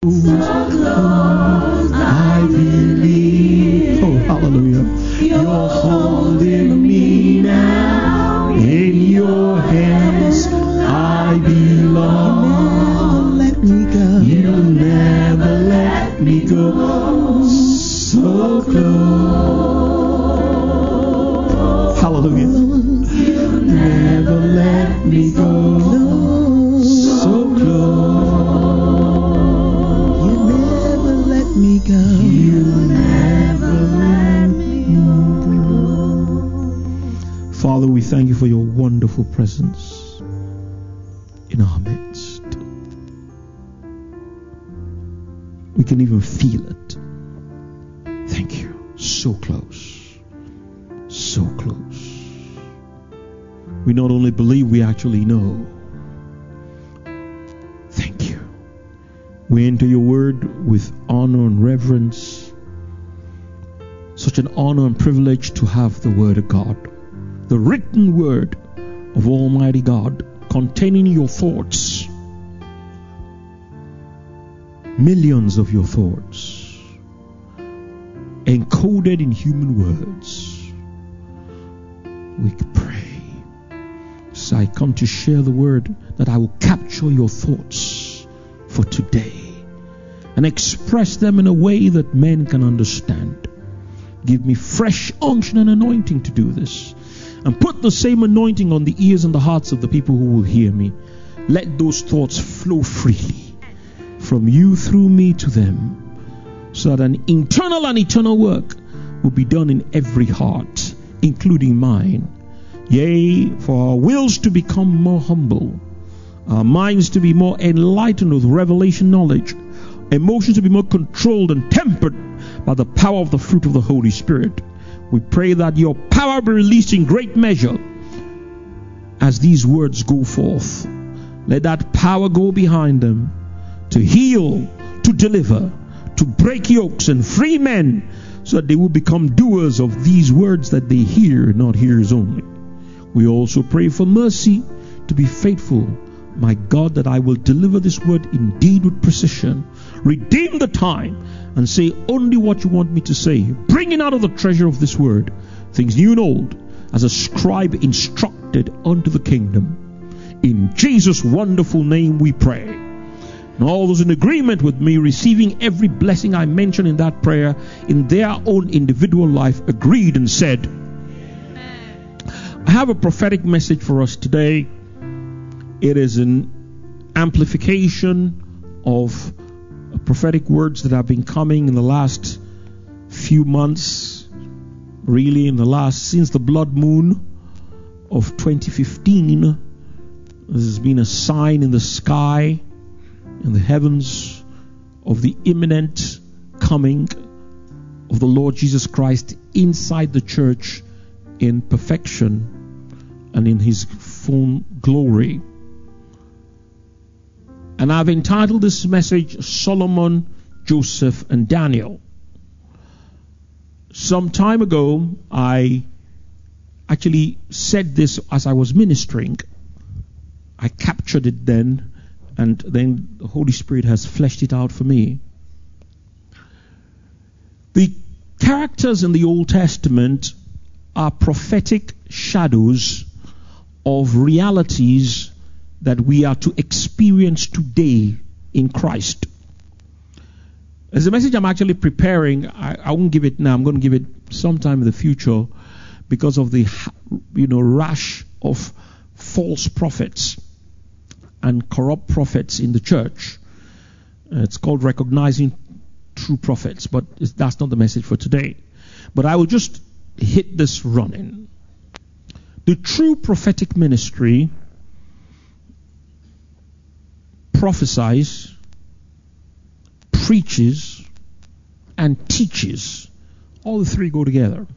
So close, I believe. Oh, hallelujah. You're holding me now. In your hands I belong. Let me go. You'll never let me go. So close. Hallelujah. You'll never let me go. So close. You never let me go. You'll never let me go. Father, we thank you for your wonderful presence in our midst. We can even feel it. Thank you. So close. So close. We not only believe, we actually know. Thank you. We enter your word with honor and reverence. Such an honor and privilege to have the word of God, the written word of Almighty God, containing your thoughts, millions of your thoughts, encoded in human words. We pray, as I come to share the word, that I will capture your thoughts for today and express them in a way that men can understand. Give me fresh unction and anointing to do this, and put the same anointing on the ears and the hearts of the people who will hear me. Let those thoughts flow freely from you through me to them, so that an internal and eternal work will be done in every heart, including mine. Yea, for our wills to become more humble, our minds to be more enlightened with revelation knowledge, emotions to be more controlled and tempered by the power of the fruit of the Holy Spirit. We pray that your power be released in great measure as these words go forth. Let that power go behind them to heal, to deliver, to break yokes and free men, so that they will become doers of these words that they hear, not hearers only. We also pray for mercy to be faithful, my God, that I will deliver this word indeed with precision, redeem the time, and say only what you want me to say, bringing out of the treasure of this word things new and old, as a scribe instructed unto the kingdom. In Jesus' wonderful name we pray. And all those in agreement with me, receiving every blessing I mentioned in that prayer in their own individual life, agreed and said, Amen. I have a prophetic message for us today. It is an amplification of prophetic words that have been coming in the last few months, really since the blood moon of 2015. There's been a sign in the sky, in the heavens, of the imminent coming of the Lord Jesus Christ inside the church in perfection and in his full glory. And I've entitled this message, Solomon, Joseph, and Daniel. Some time ago, I actually said this as I was ministering. I captured it then, and then the Holy Spirit has fleshed it out for me. The characters in the Old Testament are prophetic shadows of realities that we are to experience today in Christ. As a message I'm actually preparing, I won't give it now. I'm going to give it sometime in the future because of the rash of false prophets and corrupt prophets in the church. It's called Recognizing True Prophets, but that's not the message for today. But I will just hit this running. The true prophetic ministry prophesies, preaches, and teaches. All the three go together.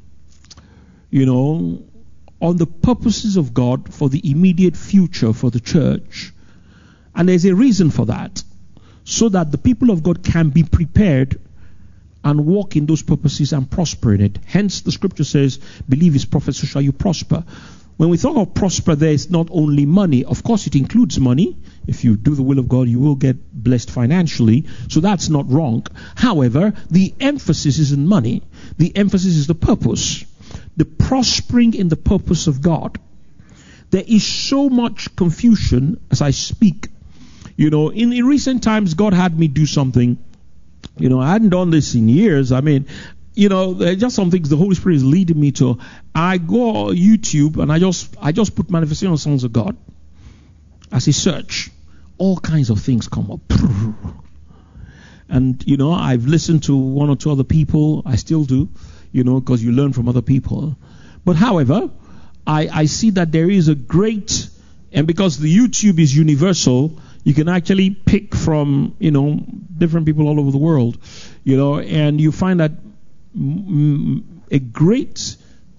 On the purposes of God for the immediate future for the church. And there's a reason for that. So that the people of God can be prepared and walk in those purposes and prosper in it. Hence the scripture says, believe his prophets, so shall you prosper. when we talk of prosper, there is not only money. Of course, it includes money. If you do the will of God, you will get blessed financially. So that's not wrong. However, the emphasis isn't money. The emphasis is the purpose. The prospering in the purpose of God. There is so much confusion as I speak. You know, in recent times, God had me do something. You know, I hadn't done this in years. I mean, you know, there are just some things the Holy Spirit is leading me to. I go on YouTube and I just put Manifestation of Sons of God as a search. All kinds of things come up. And, you know, I've listened to one or two other people. I still do, you know, because you learn from other people. But however, I see that there is a great, and because the YouTube is universal, you can actually pick from, you know, different people all over the world, you know, and you find that a great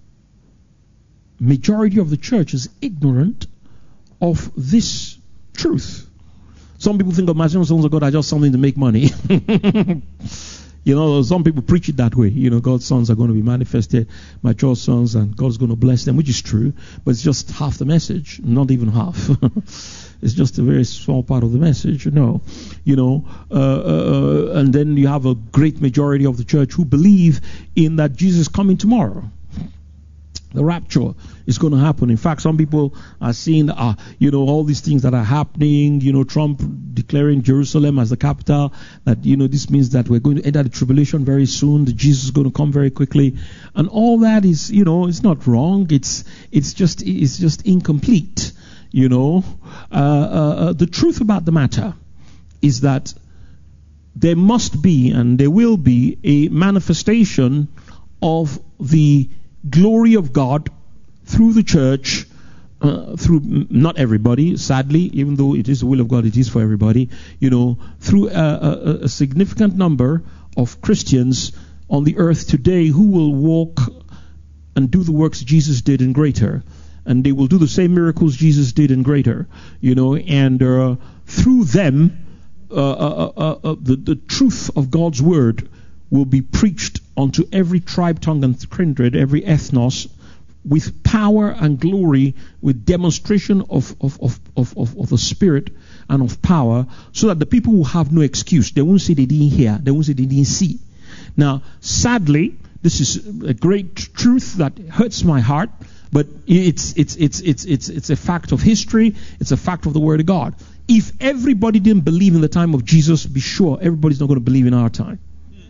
majority of the church is ignorant of this truth. Some people think of Manifestation of Sons of God as just something to make money. You know, some people preach it that way. You know, God's sons are going to be manifested, mature sons, and God's going to bless them, which is true, but it's just half the message, not even half. It's just a very small part of the message, no. You know, and then you have a great majority of the church who believe in that Jesus is coming tomorrow. The rapture is going to happen. In fact, some people are seeing, you know, all these things that are happening. You know, Trump declaring Jerusalem as the capital. That, you know, this means that we're going to enter the tribulation very soon. That Jesus is going to come very quickly, and all that is, you know, it's not wrong. It's just incomplete. You know, the truth about the matter is that there must be and there will be a manifestation of the glory of God through the church, through not everybody, sadly, even though it is the will of God, it is for everybody, you know, through a significant number of Christians on the earth today who will walk and do the works Jesus did and greater. And they will do the same miracles Jesus did and greater, you know, and through them, the truth of God's word will be preached unto every tribe, tongue, and kindred, every ethnos, with power and glory, with demonstration of the Spirit and of power, so that the people will have no excuse. They won't say they didn't hear. They won't say they didn't see. Now, sadly, this is a great truth that hurts my heart, but it's a fact of history. It's a fact of the Word of God. If everybody didn't believe in the time of Jesus, be sure everybody's not going to believe in our time.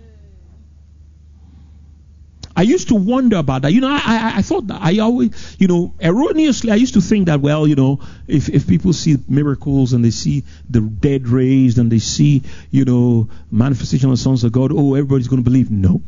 I used to wonder about that. You know, I thought that I always, you know, erroneously, I used to think that, well, you know, if people see miracles and they see the dead raised and they see, you know, manifestation of the sons of God, oh, everybody's going to believe. No.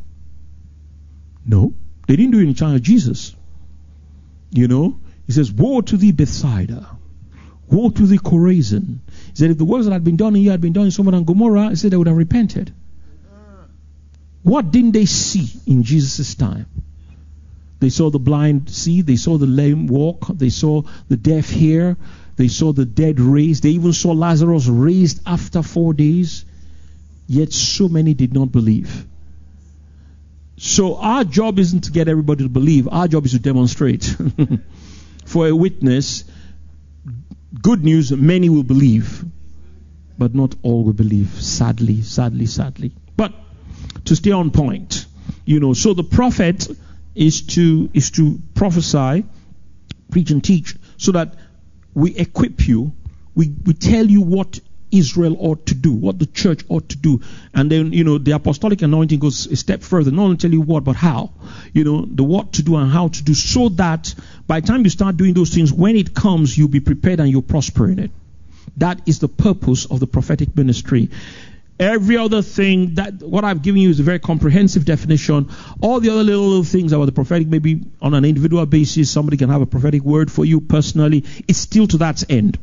They didn't do it in the time of Jesus. You know, he says, woe to thee, Bethsaida. Woe to thee, Chorazin. He said, if the works that had been done in you had been done in Sodom and Gomorrah, he said they would have repented. What didn't they see in Jesus' time? They saw the blind see, they saw the lame walk, they saw the deaf hear, they saw the dead raised, they even saw Lazarus raised after 4 days. Yet so many did not believe. So our job isn't to get everybody to believe, our job is to demonstrate. For a witness, good news, many will believe, but not all will believe, sadly. But to stay on point, you know, so the prophet is to prophesy, preach and teach, so that we equip you, we tell you what Israel ought to do, what the church ought to do. And then, you know, the apostolic anointing goes a step further, not only tell you what, but how. You know, the what to do and how to do, so that by the time you start doing those things, when it comes, you'll be prepared and you'll prosper in it. That is the purpose of the prophetic ministry. Every other thing, that what I've given you is a very comprehensive definition. All the other little things about the prophetic, maybe on an individual basis, somebody can have a prophetic word for you personally. It's still to that end.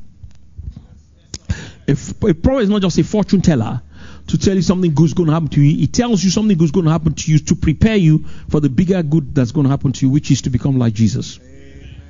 A prophet is not just a fortune teller to tell you something good's going to happen to you. It tells you something good's going to happen to you to prepare you for the bigger good that's going to happen to you, which is to become like Jesus. Amen.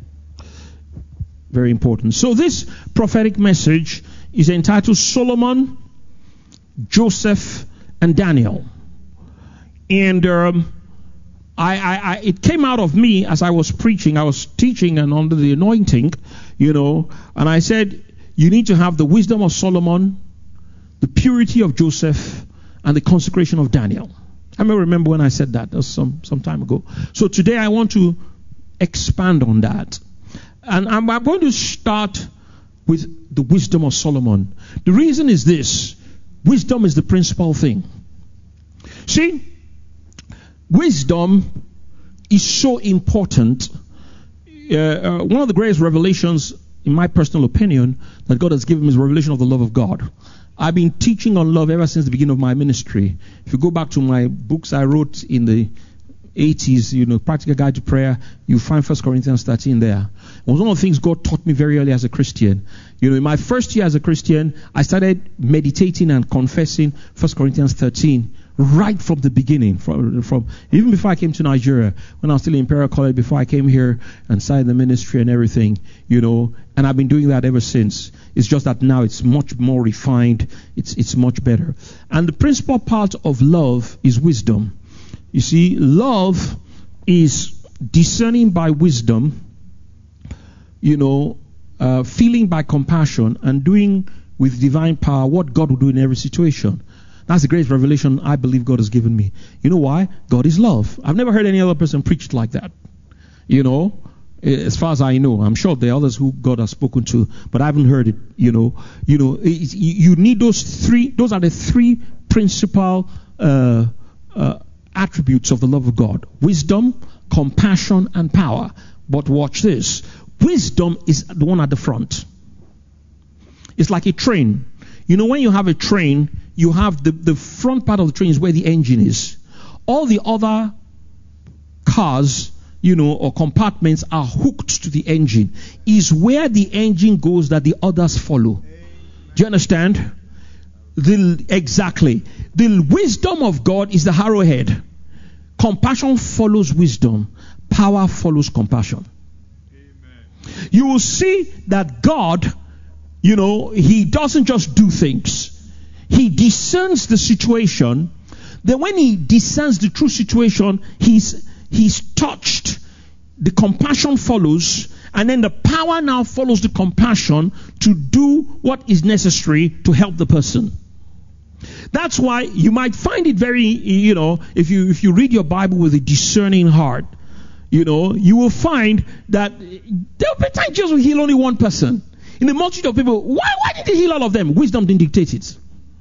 Very important. So this prophetic message is entitled Solomon, Joseph, and Daniel. And it came out of me as I was preaching. I was teaching and under the anointing, and I said, you need to have the wisdom of Solomon, the purity of Joseph, and the consecration of Daniel. I may remember when I said that. That was some time ago. So today I want to expand on that. And I'm going to start with the wisdom of Solomon. The reason is this. Wisdom is the principal thing. See, wisdom is so important. One of the greatest revelations, in my personal opinion, that God has given me is the revelation of the love of God. I've been teaching on love ever since the beginning of my ministry. If you go back to my books I wrote in the 80s, Practical Guide to Prayer, you find 1 Corinthians 13 there. It was one of the things God taught me very early as a Christian. In my first year as a Christian, I started meditating and confessing 1 Corinthians 13 right from the beginning, from even before I came to Nigeria, when I was still in Imperial College, before I came here and started the ministry and everything, and I've been doing that ever since. It's just that now it's much more refined. It's much better. And the principal part of love is wisdom. You see, love is discerning by wisdom, feeling by compassion, and doing with divine power what God will do in every situation. That's the greatest revelation I believe God has given me. You know why? God is love. I've never heard any other person preach like that. As far as I know. I'm sure there are others who God has spoken to, but I haven't heard it. You need those three. Those are the three principal attributes of the love of God: wisdom, compassion, and power. But watch this. Wisdom is the one at the front. It's like a train. When you have a train, you have the front part of the train is where the engine is. All the other cars, or compartments are hooked to the engine. Is where the engine goes that the others follow. Do you understand? Exactly. The wisdom of God is the arrowhead. Compassion follows wisdom. Power follows compassion. Amen. You will see that God, He doesn't just do things. He discerns the situation. Then when He discerns the true situation, He's touched. The compassion follows. And then the power now follows the compassion to do what is necessary to help the person. That's why you might find it very, if you read your Bible with a discerning heart, you will find that there will be times Jesus will heal only one person. In the multitude of people, why did He heal all of them? Wisdom didn't dictate it.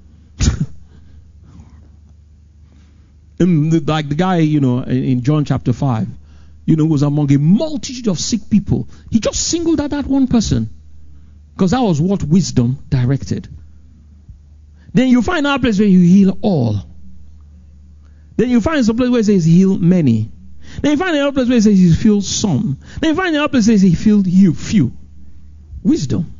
Like the guy, in John chapter 5, was among a multitude of sick people. He just singled out that one person because that was what wisdom directed. Then you find another place where you heal all. Then you find some place where it says heal many. Then you find another place where it says he healed some. Then you find another place where it says he healed you few. Wisdom.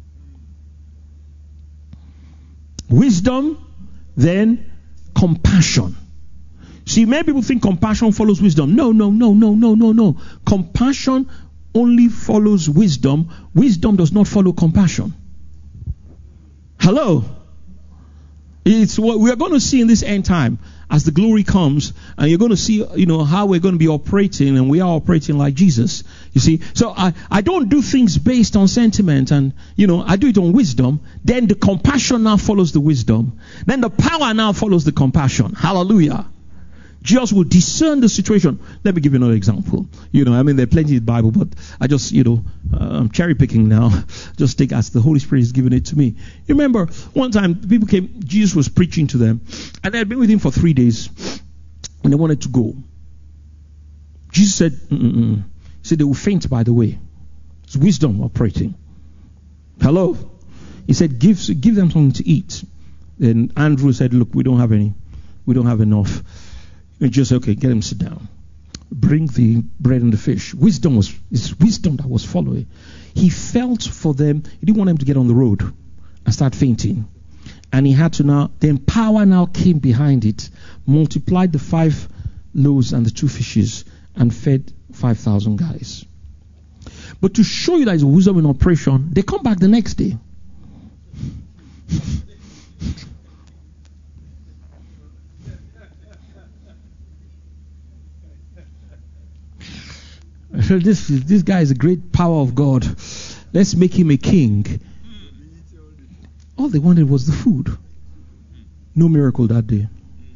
Wisdom, then compassion. See, many people think compassion follows wisdom. No. Compassion only follows wisdom. Wisdom does not follow compassion. Hello? It's what we are going to see in this end time as the glory comes, and you're going to see, how we're going to be operating, and we are operating like Jesus. You see, so I don't do things based on sentiment, and I do it on wisdom. Then the compassion now follows the wisdom. Then the power now follows the compassion. Hallelujah. Jesus will discern the situation. Let me give you another example. There are plenty in the Bible, but I just, I'm cherry picking now. Just take as the Holy Spirit has given it to me. You remember, one time people came, Jesus was preaching to them, and they had been with Him for 3 days, and they wanted to go. Jesus said, He said they will faint by the way. It's wisdom operating. Hello? He said, give them something to eat. Then Andrew said, look, we don't have any. We don't have enough. And just okay, get him sit down. Bring the bread and the fish. It's wisdom that was following. He felt for them. He didn't want them to get on the road and start fainting. And he had to now, then power now came behind it, multiplied the 5 loaves and the 2 fishes, and fed 5,000 guys. But to show you that it's wisdom in operation, they come back the next day. this guy is a great power of God. Let's make him a king. All they wanted was the food. No miracle that day.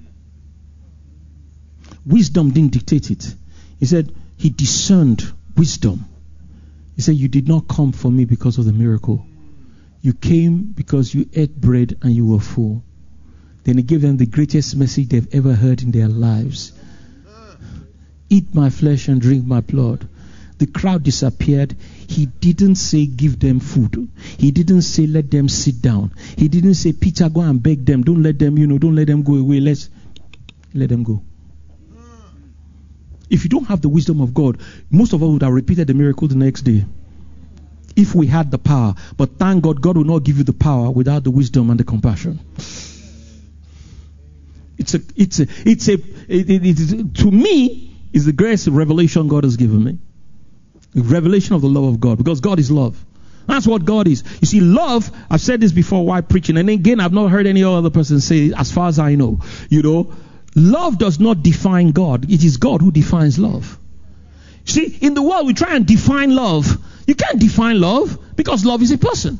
Wisdom didn't dictate it. He said he discerned wisdom. He said, you did not come for me because of the miracle. You came because you ate bread and you were full. Then he gave them the greatest message they've ever heard in their lives. Eat my flesh and drink my blood. The crowd disappeared. He didn't say give them food. He didn't say let them sit down. He didn't say, Peter, go and beg them. Don't let them, don't let them go away. Let's let them go. If you don't have the wisdom of God, most of us would have repeated the miracle the next day. If we had the power. But thank God, God will not give you the power without the wisdom and the compassion. To me, it's the greatest revelation God has given me. The revelation of the love of God. Because God is love. That's what God is. You see, love, I've said this before while preaching. And again, I've not heard any other person say it as far as I know. Love does not define God. It is God who defines love. See, in the world, we try and define love. You can't define love because love is a person.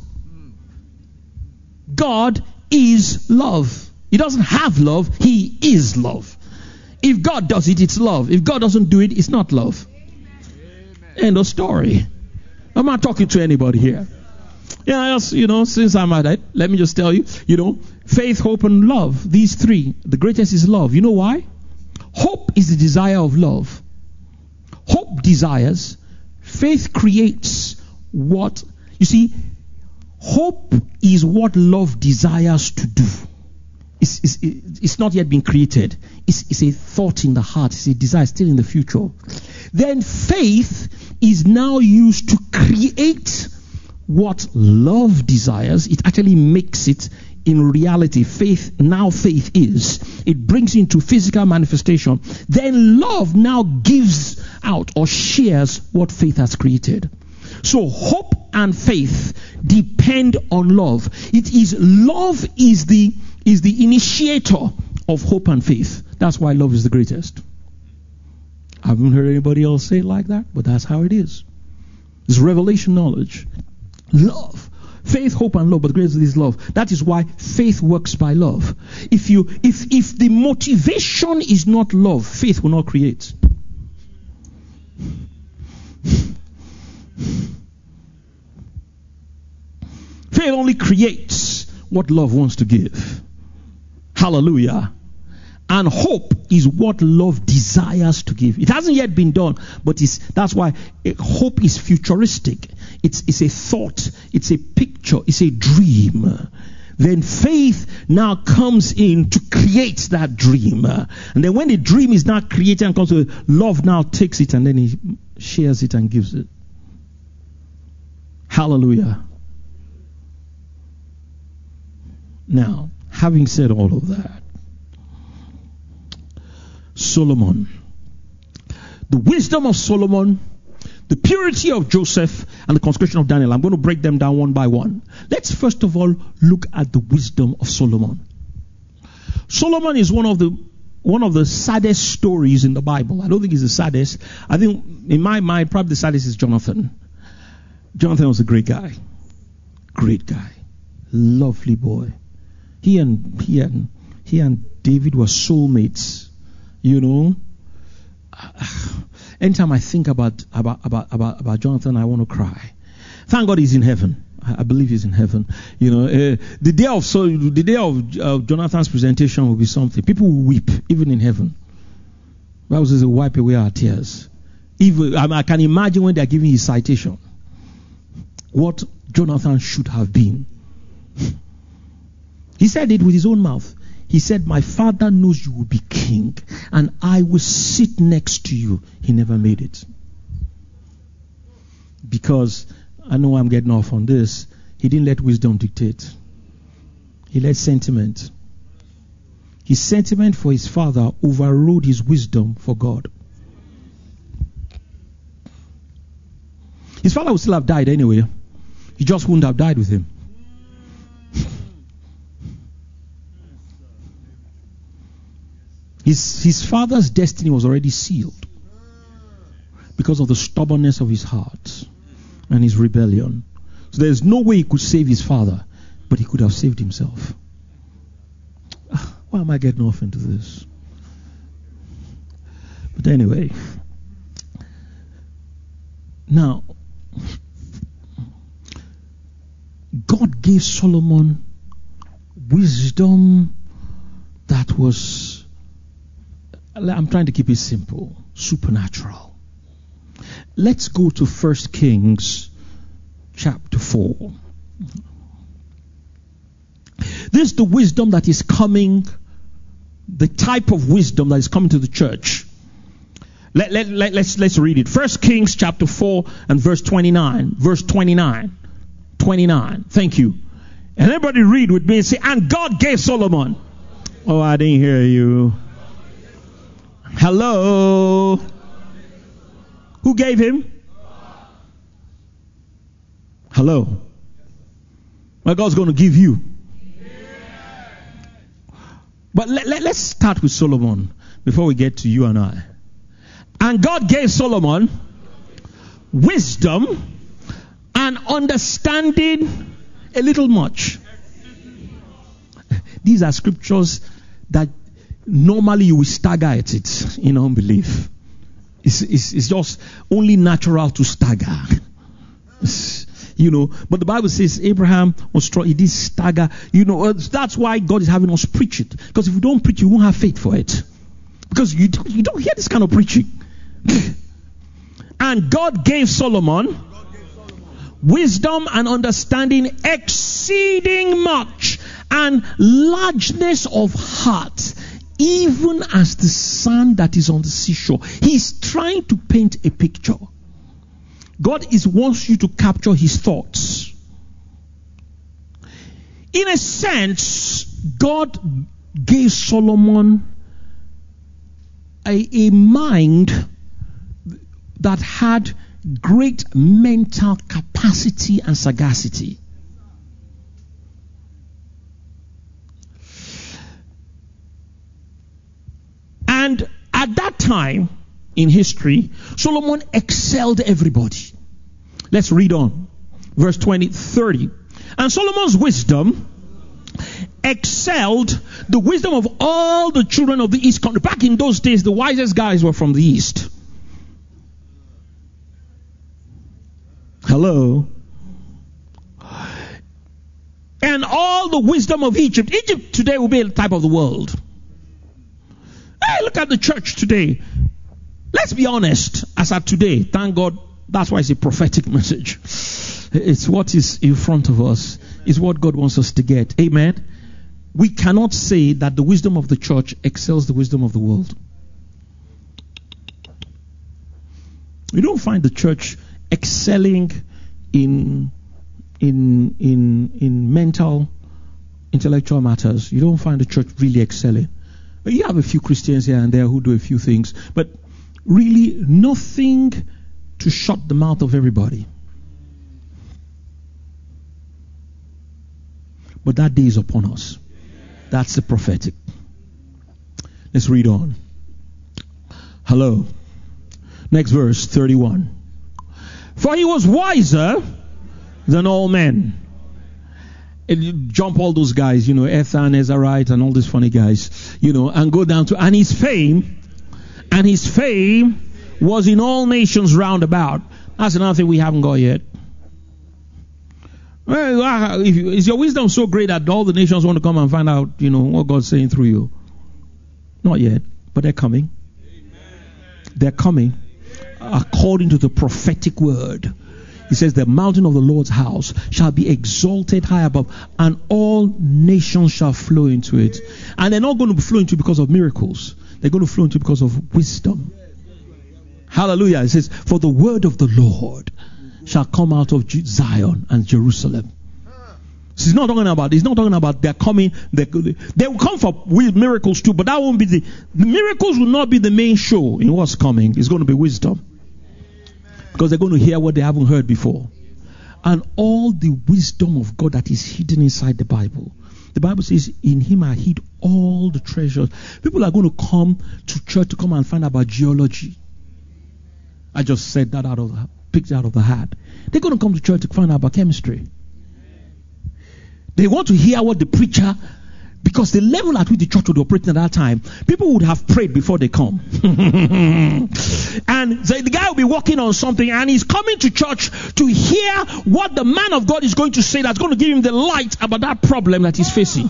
God is love. He doesn't have love. He is love. If God does it, it's love. If God doesn't do it, it's not love. End of story. I'm not talking to anybody here. Since I'm at it, let me just tell you, faith, hope, and love. These three, the greatest is love. You know why? Hope is the desire of love. Hope desires. Faith creates what? You see, hope is what love desires to do. It's not yet been created. It's a thought in the heart. It's a desire still in the future. Then faith is now used to create what love desires. It actually makes it in reality. Faith is. It brings into physical manifestation. Then love now gives out or shares what faith has created. So hope and faith depend on love. Love is the initiator of hope and faith. That's why love is the greatest. I haven't heard anybody else say it like that, but that's how it is. It's revelation knowledge. Love. Faith, hope, and love, but the greatest is love. That is why faith works by love. If the motivation is not love, faith will not create. Faith only creates what love wants to give. Hallelujah. And hope is what love desires to give. It hasn't yet been done, but that's why hope is futuristic. It's a thought, it's a picture, it's a dream. Then faith now comes in to create that dream. And then when the dream is not created and comes to love, now takes it and then he shares it and gives it. Hallelujah. Now, having said all of that, Solomon, the wisdom of Solomon, the purity of Joseph, and the consecration of Daniel. I'm going to break them down one by one. Let's first of all look at the wisdom of Solomon. Solomon is one of the saddest stories in the Bible. I don't think it's the saddest. I think in my mind, probably the saddest is Jonathan. Jonathan was a great guy, lovely boy. He and David were soulmates. Anytime I think about Jonathan, I want to cry. Thank God he's in heaven. I believe he's in heaven. The day of Jonathan's presentation will be something. People will weep even in heaven. The Bible says, wipe away our tears. I can imagine when they are giving his citation, what Jonathan should have been. He said it with his own mouth. He said, my father knows you will be king, and I will sit next to you. He never made it. Because, I know I'm getting off on this, he didn't let wisdom dictate. He let sentiment. His sentiment for his father overrode his wisdom for God. His father would still have died anyway. He just wouldn't have died with him. His father's destiny was already sealed. because of the stubbornness of his heart and his rebellion. So there's no way he could save his father, but he could have saved himself. Why am I getting off into this? But anyway, now, God gave Solomon wisdom that was, I'm trying to keep it simple, supernatural. Let's go to 1 Kings chapter 4. This is the wisdom that is coming, the type of wisdom that is coming to the church. Let's read it. 1 Kings chapter 4 and verse 29. Verse 29. 29. Thank you. And everybody read with me and say, and God gave Solomon. Oh, I didn't hear you. Hello. Who gave him? Hello. Well, God's going to give you. But let's start with Solomon before we get to you and I. And God gave Solomon wisdom and understanding a little much. These are scriptures that normally you will stagger at it in unbelief. It's just only natural to stagger. But the Bible says Abraham was strong. He did stagger. That's why God is having us preach it. Because if you don't preach, you won't have faith for it. Because you don't hear this kind of preaching. And God gave Solomon wisdom and understanding exceeding much, and largeness of heart, even as the sand that is on the seashore. He's trying to paint a picture. God wants you to capture his thoughts. In a sense, God gave Solomon a mind that had great mental capacity and sagacity. And at that time in history, Solomon excelled everybody. Let's read on. Verse 30. And Solomon's wisdom excelled the wisdom of all the children of the east country. Back in those days, the wisest guys were from the east. Hello. And all the wisdom of Egypt. Egypt today will be a type of the world. Hey, look at the church today. Let's be honest. As at today, thank God, that's why it's a prophetic message. It's what is in front of us. It's what God wants us to get. Amen. We cannot say that the wisdom of the church excels the wisdom of the world. You don't find the church excelling in mental, intellectual matters. You don't find the church really excelling. You have a few Christians here and there who do a few things, but really nothing to shut the mouth of everybody. But that day is upon us. That's the prophetic. Let's read on. Hello. Next verse, 31. For he was wiser than all men. Jump all those guys, Ethan, Ezrahite, and all these funny guys, and go down to, and his fame was in all nations round about. That's another thing we haven't got yet. Well, is your wisdom so great that all the nations want to come and find out, what God's saying through you? Not yet, but they're coming. They're coming according to the prophetic word. He says, the mountain of the Lord's house shall be exalted high above, and all nations shall flow into it. And they're not going to flow into it because of miracles. They're going to flow into it because of wisdom. Hallelujah. It says, for the word of the Lord shall come out of Zion and Jerusalem. So he's not talking about they're coming. They will come for miracles too, but that won't be the miracles will not be the main show in what's coming. It's going to be wisdom. Because they're going to hear what they haven't heard before. And all the wisdom of God that is hidden inside the Bible. The Bible says, in him I hid all the treasures. People are going to come to church to come and find out about geology. I just said that picked it out of the hat. They're going to come to church to find out about chemistry. They want to hear what the preacher, because the level at which the church would operate at that time, people would have prayed before they come. And the guy will be working on something, and he's coming to church to hear what the man of God is going to say that's going to give him the light about that problem that he's facing.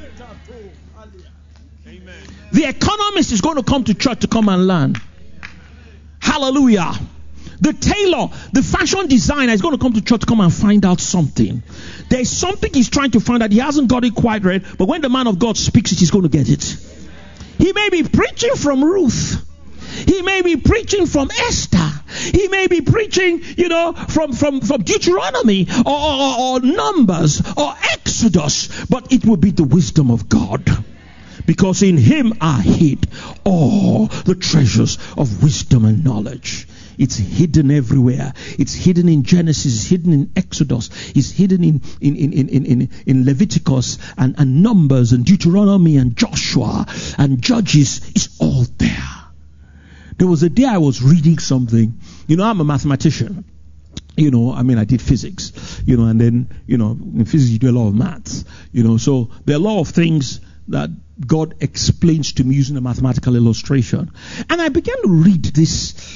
The economist is going to come to church to come and learn. Hallelujah. The tailor, the fashion designer is going to come to church to come and find out something. There's something he's trying to find out. He hasn't got it quite right, but when the man of God speaks it, he's going to get it. He may be preaching from Ruth. He may be preaching from Esther. He may be preaching, from Deuteronomy or Numbers or Exodus, but it will be the wisdom of God. Because in him are hid all the treasures of wisdom and knowledge. It's hidden everywhere. It's hidden in Genesis. It's hidden in Exodus. It's hidden in Leviticus and Numbers and Deuteronomy and Joshua and Judges. It's all there. There was a day I was reading something. I'm a mathematician. I did physics. And then, in physics you do a lot of maths. So there are a lot of things that God explains to me using a mathematical illustration. And I began to read this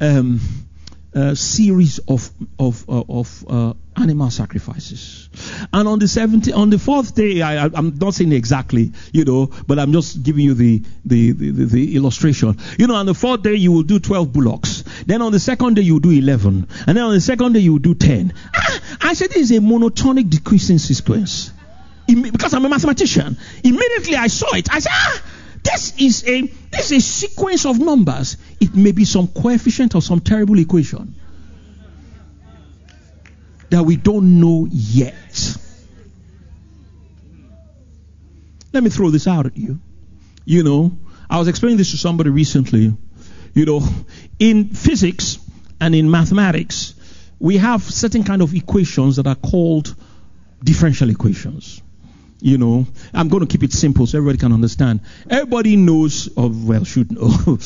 series of animal sacrifices. And on the fourth day, I'm not saying exactly, but I'm just giving you the illustration. On the fourth day you will do 12 bullocks. Then on the second day you will do 11. And then on the second day you will do 10. I said this is a monotonic decreasing sequence. Because I'm a mathematician, immediately I saw it. I said, this is a sequence of numbers. It may be some coefficient or some terrible equation that we don't know yet. Let me throw this out at you. I was explaining this to somebody recently. In physics and in mathematics, we have certain kind of equations that are called differential equations. I'm going to keep it simple so everybody can understand. Everybody knows, should know,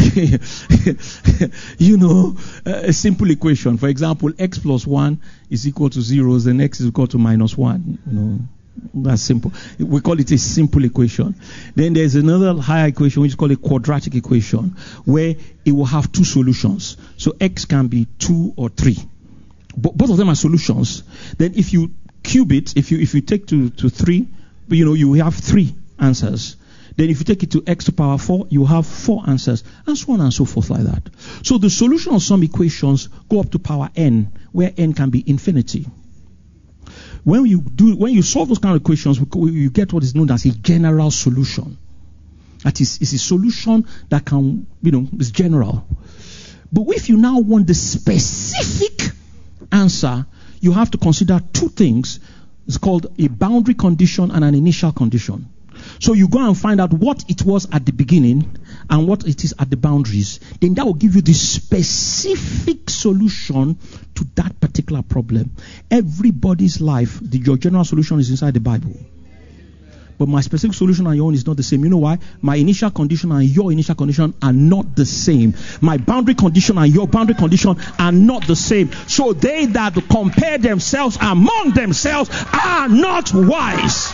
a simple equation. For example, x plus 1 is equal to 0, then x is equal to minus 1. That's simple. We call it a simple equation. Then there's another higher equation which is called a quadratic equation, where it will have two solutions. So x can be 2 or 3. Both of them are solutions. Then if you cube it, if you take to 3, you have 3 answers. Then if you take it to x to power 4, you have 4 answers, and so on and so forth like that. So the solution of some equations go up to power n, where n can be infinity. When you solve those kind of equations, you get what is known as a general solution. That is a solution that can, is general. But if you now want the specific answer, you have to consider two things. It's called a boundary condition and an initial condition. So you go and find out what it was at the beginning and what it is at the boundaries. Then that will give you the specific solution to that particular problem. Everybody's life, your general solution is inside the Bible. But my specific solution and your own is not the same. You know why? My initial condition and your initial condition are not the same. My boundary condition and your boundary condition are not the same. So they that compare themselves among themselves are not wise.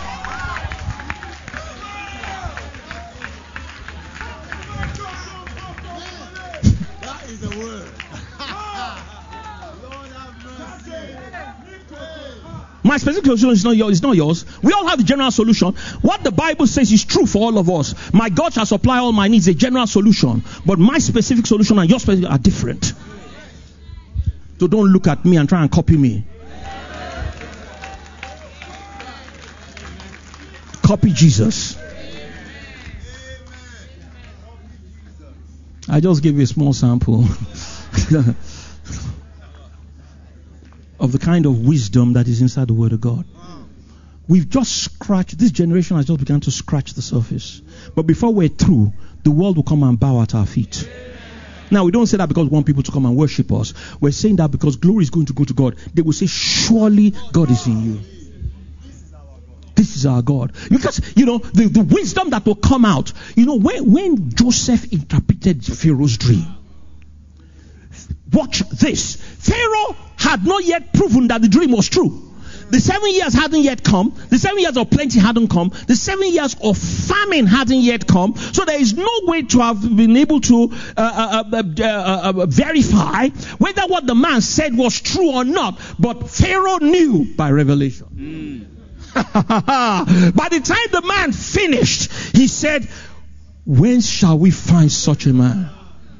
That is the word. My specific solution is not yours. We all have the general solution. What the Bible says is true for all of us. My God shall supply all my needs, a general solution. But my specific solution and your specific are different. So don't look at me and try and copy me. Copy Jesus. I just gave you a small sample of the kind of wisdom that is inside the Word of God. We've just scratched, this generation has just begun to scratch the surface. But before we're through, the world will come and bow at our feet. Now, we don't say that because we want people to come and worship us. We're saying that because glory is going to go to God. They will say, surely God is in you. This is our God. Because, the wisdom that will come out. When Joseph interpreted Pharaoh's dream, watch this. Pharaoh had not yet proven that the dream was true. The 7 years hadn't yet come. The 7 years of plenty hadn't come. The 7 years of famine hadn't yet come. So there is no way to have been able to verify whether what the man said was true or not. But Pharaoh knew by revelation. By the time the man finished, he said, when shall we find such a man?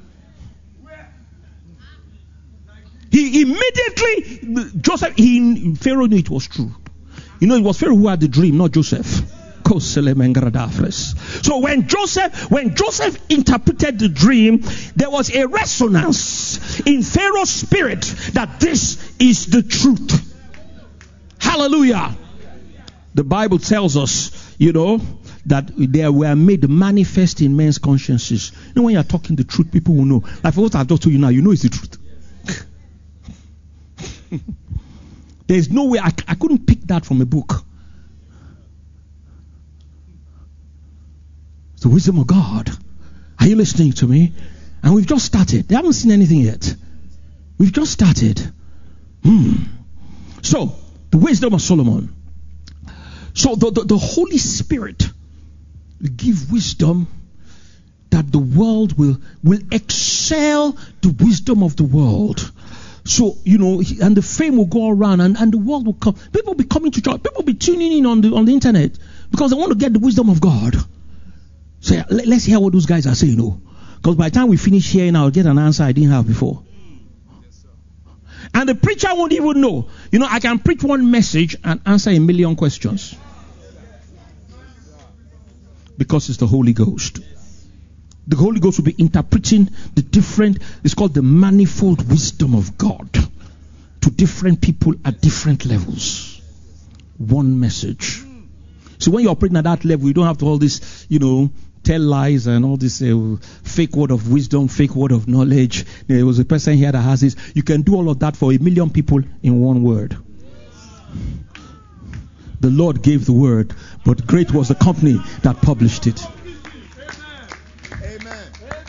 He immediately, Pharaoh knew it was true. You know, it was Pharaoh who had the dream, not Joseph. So when Joseph interpreted the dream, there was a resonance in Pharaoh's spirit that this is the truth. Hallelujah. The Bible tells us, that they were made manifest in men's consciences. When you're talking the truth, people will know. Like for what I've just told you now, it's the truth. There's no way I couldn't pick that from a book. It's the wisdom of God. Are you listening to me? And we've just started. They haven't seen anything yet. We've just started. So, the wisdom of Solomon. So the Holy Spirit will give wisdom that the world will excel the wisdom of the world. So, and the fame will go around and the world will come. People will be coming to church. People will be tuning in on the internet because they want to get the wisdom of God. So let's hear what those guys are saying. Because by the time we finish hearing, I'll get an answer I didn't have before. And the preacher won't even know. I can preach one message and answer 1 million questions. Because it's the Holy Ghost. The Holy Ghost will be interpreting it's called the manifold wisdom of God to different people at different levels. One message. So when you're operating at that level, you don't have to all this, tell lies and all this fake word of wisdom, fake word of knowledge. There was a person here that has this. You can do all of that for 1 million people in one word. The Lord gave the word, but great was the company that published it. Amen.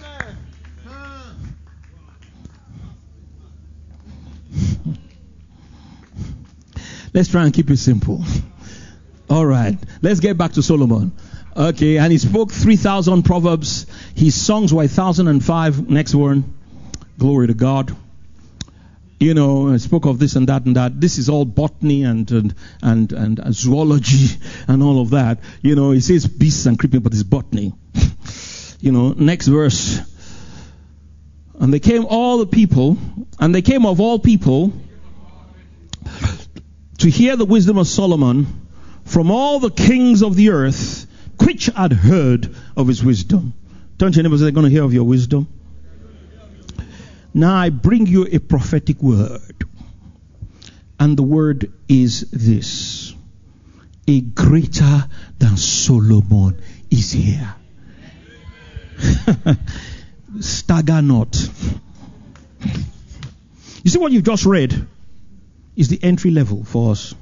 Let's try and keep it simple. All right. Let's get back to Solomon. Okay. And he spoke 3,000 proverbs. His songs were 1,005. Next one. Glory to God. I spoke of this and that and that. This is all botany and zoology and all of that. It says beasts and creeping, but it's botany. Next verse. And they came of all people to hear the wisdom of Solomon from all the kings of the earth, which had heard of his wisdom. Don't you know they're going to hear of your wisdom? Now I bring you a prophetic word. And the word is this. A greater than Solomon is here. Stagger not. You see what you've just read is the entry level for us.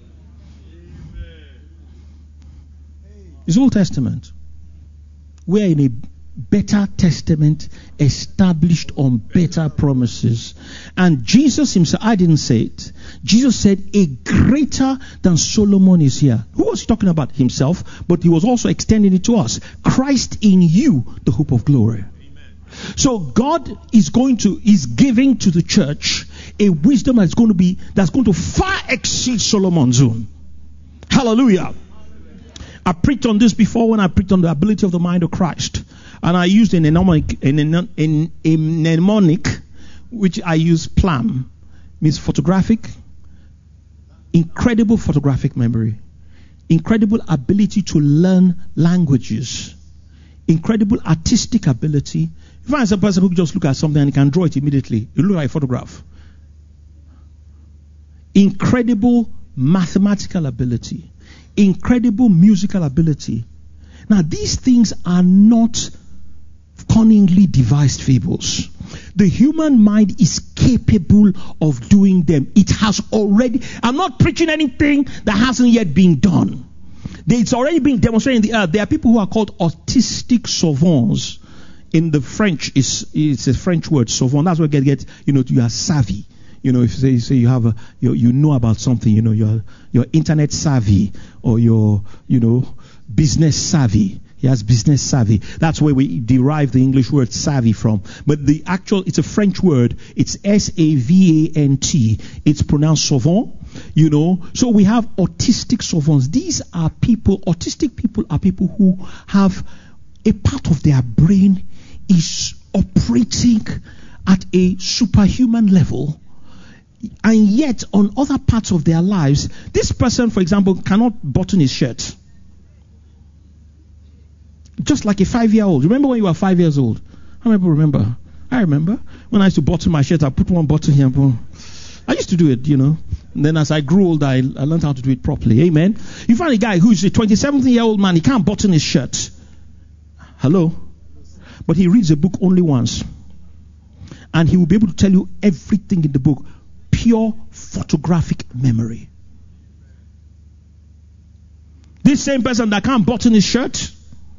It's Old Testament. We're in a better testament established on better promises. And Jesus himself, I didn't say it. Jesus said a greater than Solomon is here. Who was he talking about? Himself, but he was also extending it to us. Christ in you, the hope of glory. So God is giving to the church a wisdom that's going to far exceed Solomon's own. Hallelujah. I preached on this before when I preached on the ability of the mind of Christ. And I used a mnemonic, which I use PLAM, means photographic, incredible photographic memory, incredible ability to learn languages, incredible artistic ability. If I am a person who just look at something and he can draw it immediately, you look like a photograph. Incredible mathematical ability, incredible musical ability. Now, these things are not cunningly devised fables. The human mind is capable of doing them. It has already. I'm not preaching anything that hasn't yet been done. It's already been demonstrated in the earth. There are people who are called autistic savants in the French, it's a French word, sauvant. That's where you get, you are savvy. If you say you have you know about something, you're internet savvy, or you're, business savvy. He has business savvy. That's where we derive the English word savvy from. But it's a French word. It's savant. It's pronounced sauvant. So we have autistic savants. Autistic people are people who have a part of their brain is operating at a superhuman level. And yet, on other parts of their lives, this person, for example, cannot button his shirt. Just like a 5-year-old. Remember when you were 5 years old? How many people remember? I remember. When I used to button my shirt, I put one button here. I used to do it, And then as I grew older, I learned how to do it properly. Amen. You find a guy who's a 27-year-old man, he can't button his shirt. Hello? But he reads a book only once. And he will be able to tell you everything in the book. Pure photographic memory. This same person that can't button his shirt,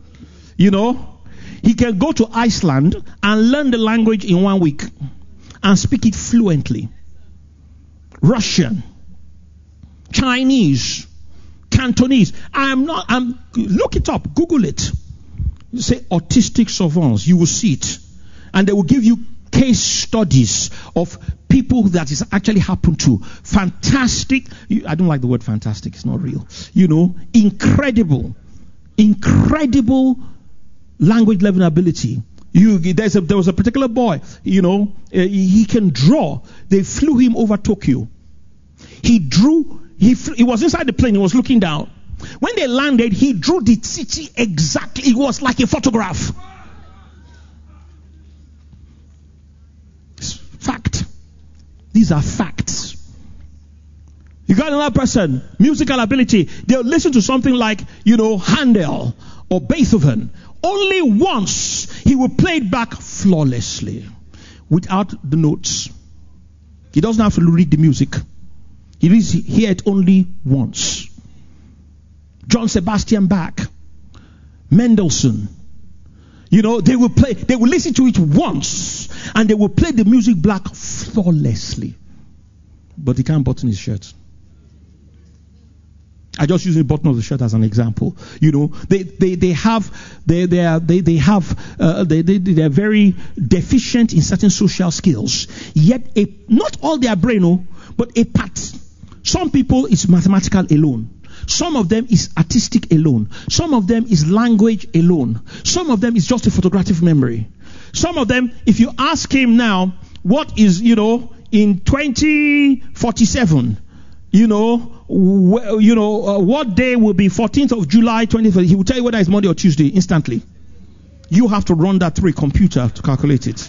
he can go to Iceland and learn the language in 1 week and speak it fluently. Russian, Chinese, Cantonese. Look it up, Google it. You say autistic savants, you will see it. And they will give you case studies of people that is actually happened to. Fantastic. I don't like the word fantastic. It's not real. Incredible language level ability. There was a particular boy, he can draw. They flew him over Tokyo. He drew, he was inside the plane, he was looking down. When they landed, he drew the city exactly. It was like a photograph. It's fact. These are facts. You got another person, musical ability. They'll listen to something like, Handel or Beethoven. Only once he will play it back flawlessly without the notes. He doesn't have to read the music. He hear it only once. John Sebastian Bach, Mendelssohn. They will listen to it once and they will play the music back flawlessly. But he can't button his shirt. I just use the button of the shirt as an example. They are very deficient in certain social skills. Yet not all their brain, but a part. Some people is mathematical alone. Some of them is artistic alone. Some of them is language alone. Some of them is just a photographic memory. Some of them, if you ask him now, what is, in 2047, what day will be 14th of July 2040, he will tell you whether it's Monday or Tuesday instantly. You have to run that through a computer to calculate it.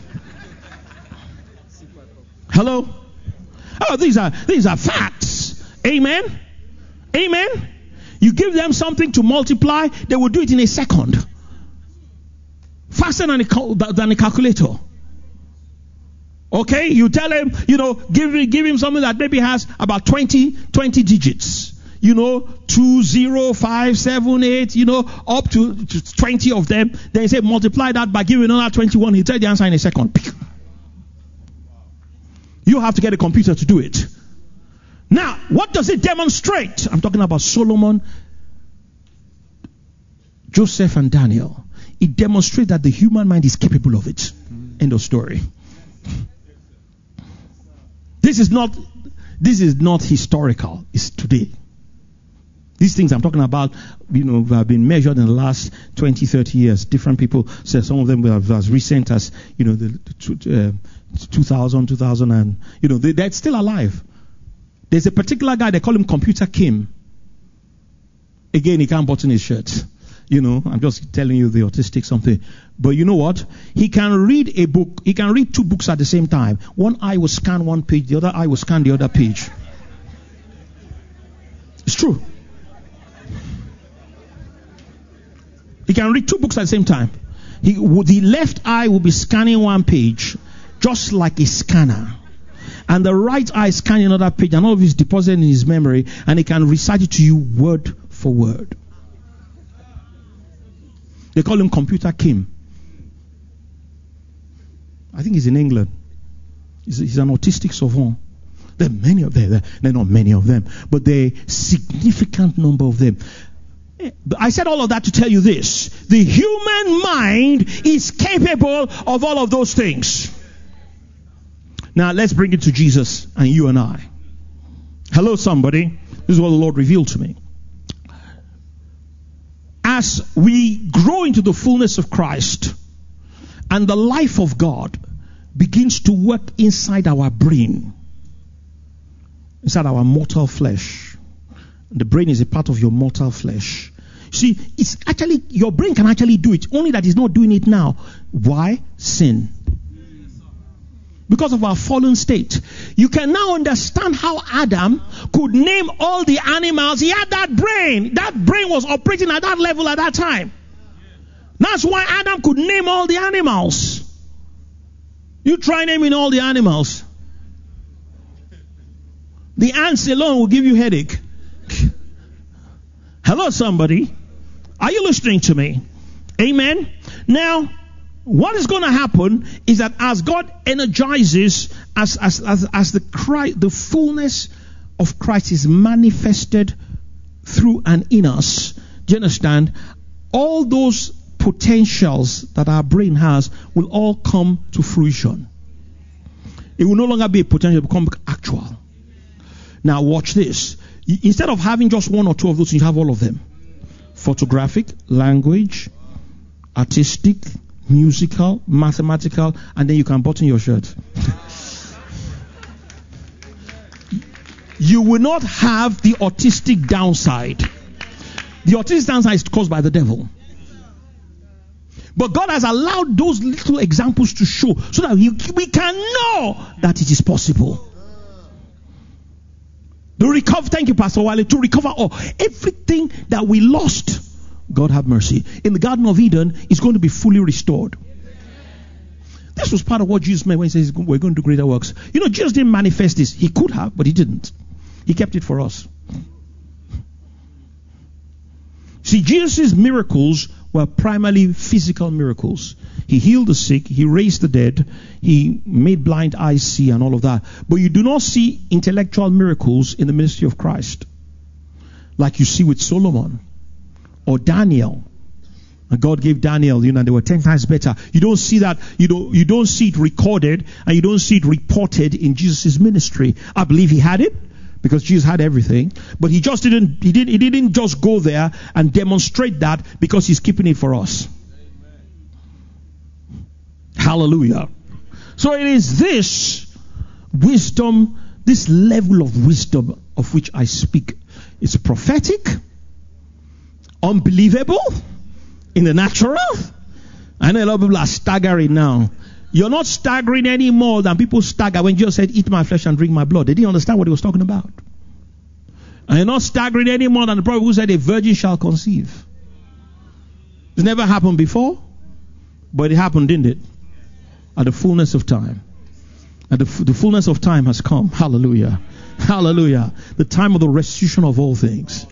Hello? Oh, these are facts. Amen? Amen? You give them something to multiply, they will do it in a second. Faster than a calculator. Okay? You tell him, give him something that maybe has about 20 digits. 2, 0, 5, 7, 8, up to 20 of them. Then you say multiply that by giving another 21. He'll tell you the answer in a second. You have to get a computer to do it. Now, what does it demonstrate? I'm talking about Solomon, Joseph, and Daniel. It demonstrates that the human mind is capable of it. End of story. This is not historical. It's today. These things I'm talking about, have been measured in the last 20, 30 years. Different people say some of them are as recent as, the 2000, and, they're still alive. There's a particular guy, they call him Computer Kim. Again, he can't button his shirt. I'm just telling you the autistic something. But you know what? He can read a book. He can read 2 books at the same time. One eye will scan one page, the other eye will scan the other page. It's true. He can read 2 books at the same time. The left eye will be scanning one page, just like a scanner. And the right eye is scanning another page, and all of it is deposited in his memory, and he can recite it to you word for word. They call him Computer Kim. I think he's in England. He's an autistic savant. There are many of them. There are not many of them, but there are a significant number of them. I said all of that to tell you this. The human mind is capable of all of those things. Now, let's bring it to Jesus and you and I. Hello, somebody. This is what the Lord revealed to me. As we grow into the fullness of Christ and the life of God begins to work inside our brain, inside our mortal flesh. The brain is a part of your mortal flesh. See, it's actually, your brain can actually do it, only that it's not doing it now. Why? Sin. Because of our fallen state. You can now understand how Adam could name all the animals. He had that brain. That brain was operating at that level at that time. That's why Adam could name all the animals. You try naming all the animals. The ants alone will give you headache. Hello, somebody. Are you listening to me? Amen. Now, what is going to happen is that as God energizes, as the fullness of Christ is manifested through and in us, do you understand? All those potentials that our brain has will all come to fruition. It will no longer be a potential, it will become actual. Now watch this. Instead of having just one or two of those, you have all of them. Photographic, language, artistic, musical, mathematical, and then you can button your shirt. You will not have the autistic downside. The autistic downside is caused by the devil. But God has allowed those little examples to show so that we can know that it is possible. To recover, thank you, Pastor Wale, to recover all. Everything that we lost, God have mercy. In the Garden of Eden, it's going to be fully restored. This was part of what Jesus meant when he says we're going to do greater works. You know, Jesus didn't manifest this. He could have, but he didn't. He kept it for us. See, Jesus' miracles were primarily physical miracles. He healed the sick, he raised the dead, he made blind eyes see and all of that. But you do not see intellectual miracles in the ministry of Christ like you see with Solomon or Daniel. And God gave Daniel, they were 10 times better. You don't see that, you don't see it recorded and you don't see it reported in Jesus' ministry. I believe he had it, because Jesus had everything, but he didn't just go there and demonstrate that because he's keeping it for us. Amen. Hallelujah. So it is this wisdom, this level of wisdom of which I speak. It's prophetic, unbelievable in the natural. I know a lot of people are staggering now. You're not staggering any more than people stagger when Jesus said, eat my flesh and drink my blood. They didn't understand what he was talking about. And you're not staggering any more than the prophet who said a virgin shall conceive. It's never happened before, but it happened, didn't it? At the fullness of time. And the fullness of time has come. Hallelujah. Hallelujah. The time of the restitution of all things.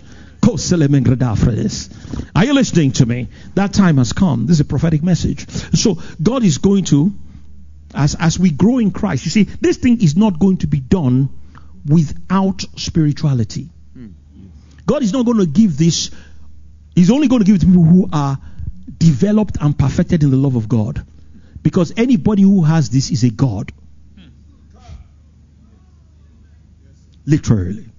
Are you listening to me? That time has come. This is a prophetic message. So God is going to, as we grow in Christ, you see, this thing is not going to be done without spirituality. God is not going to give this. He's only going to give it to people who are developed and perfected in the love of God. Because anybody who has this is a God. Literally.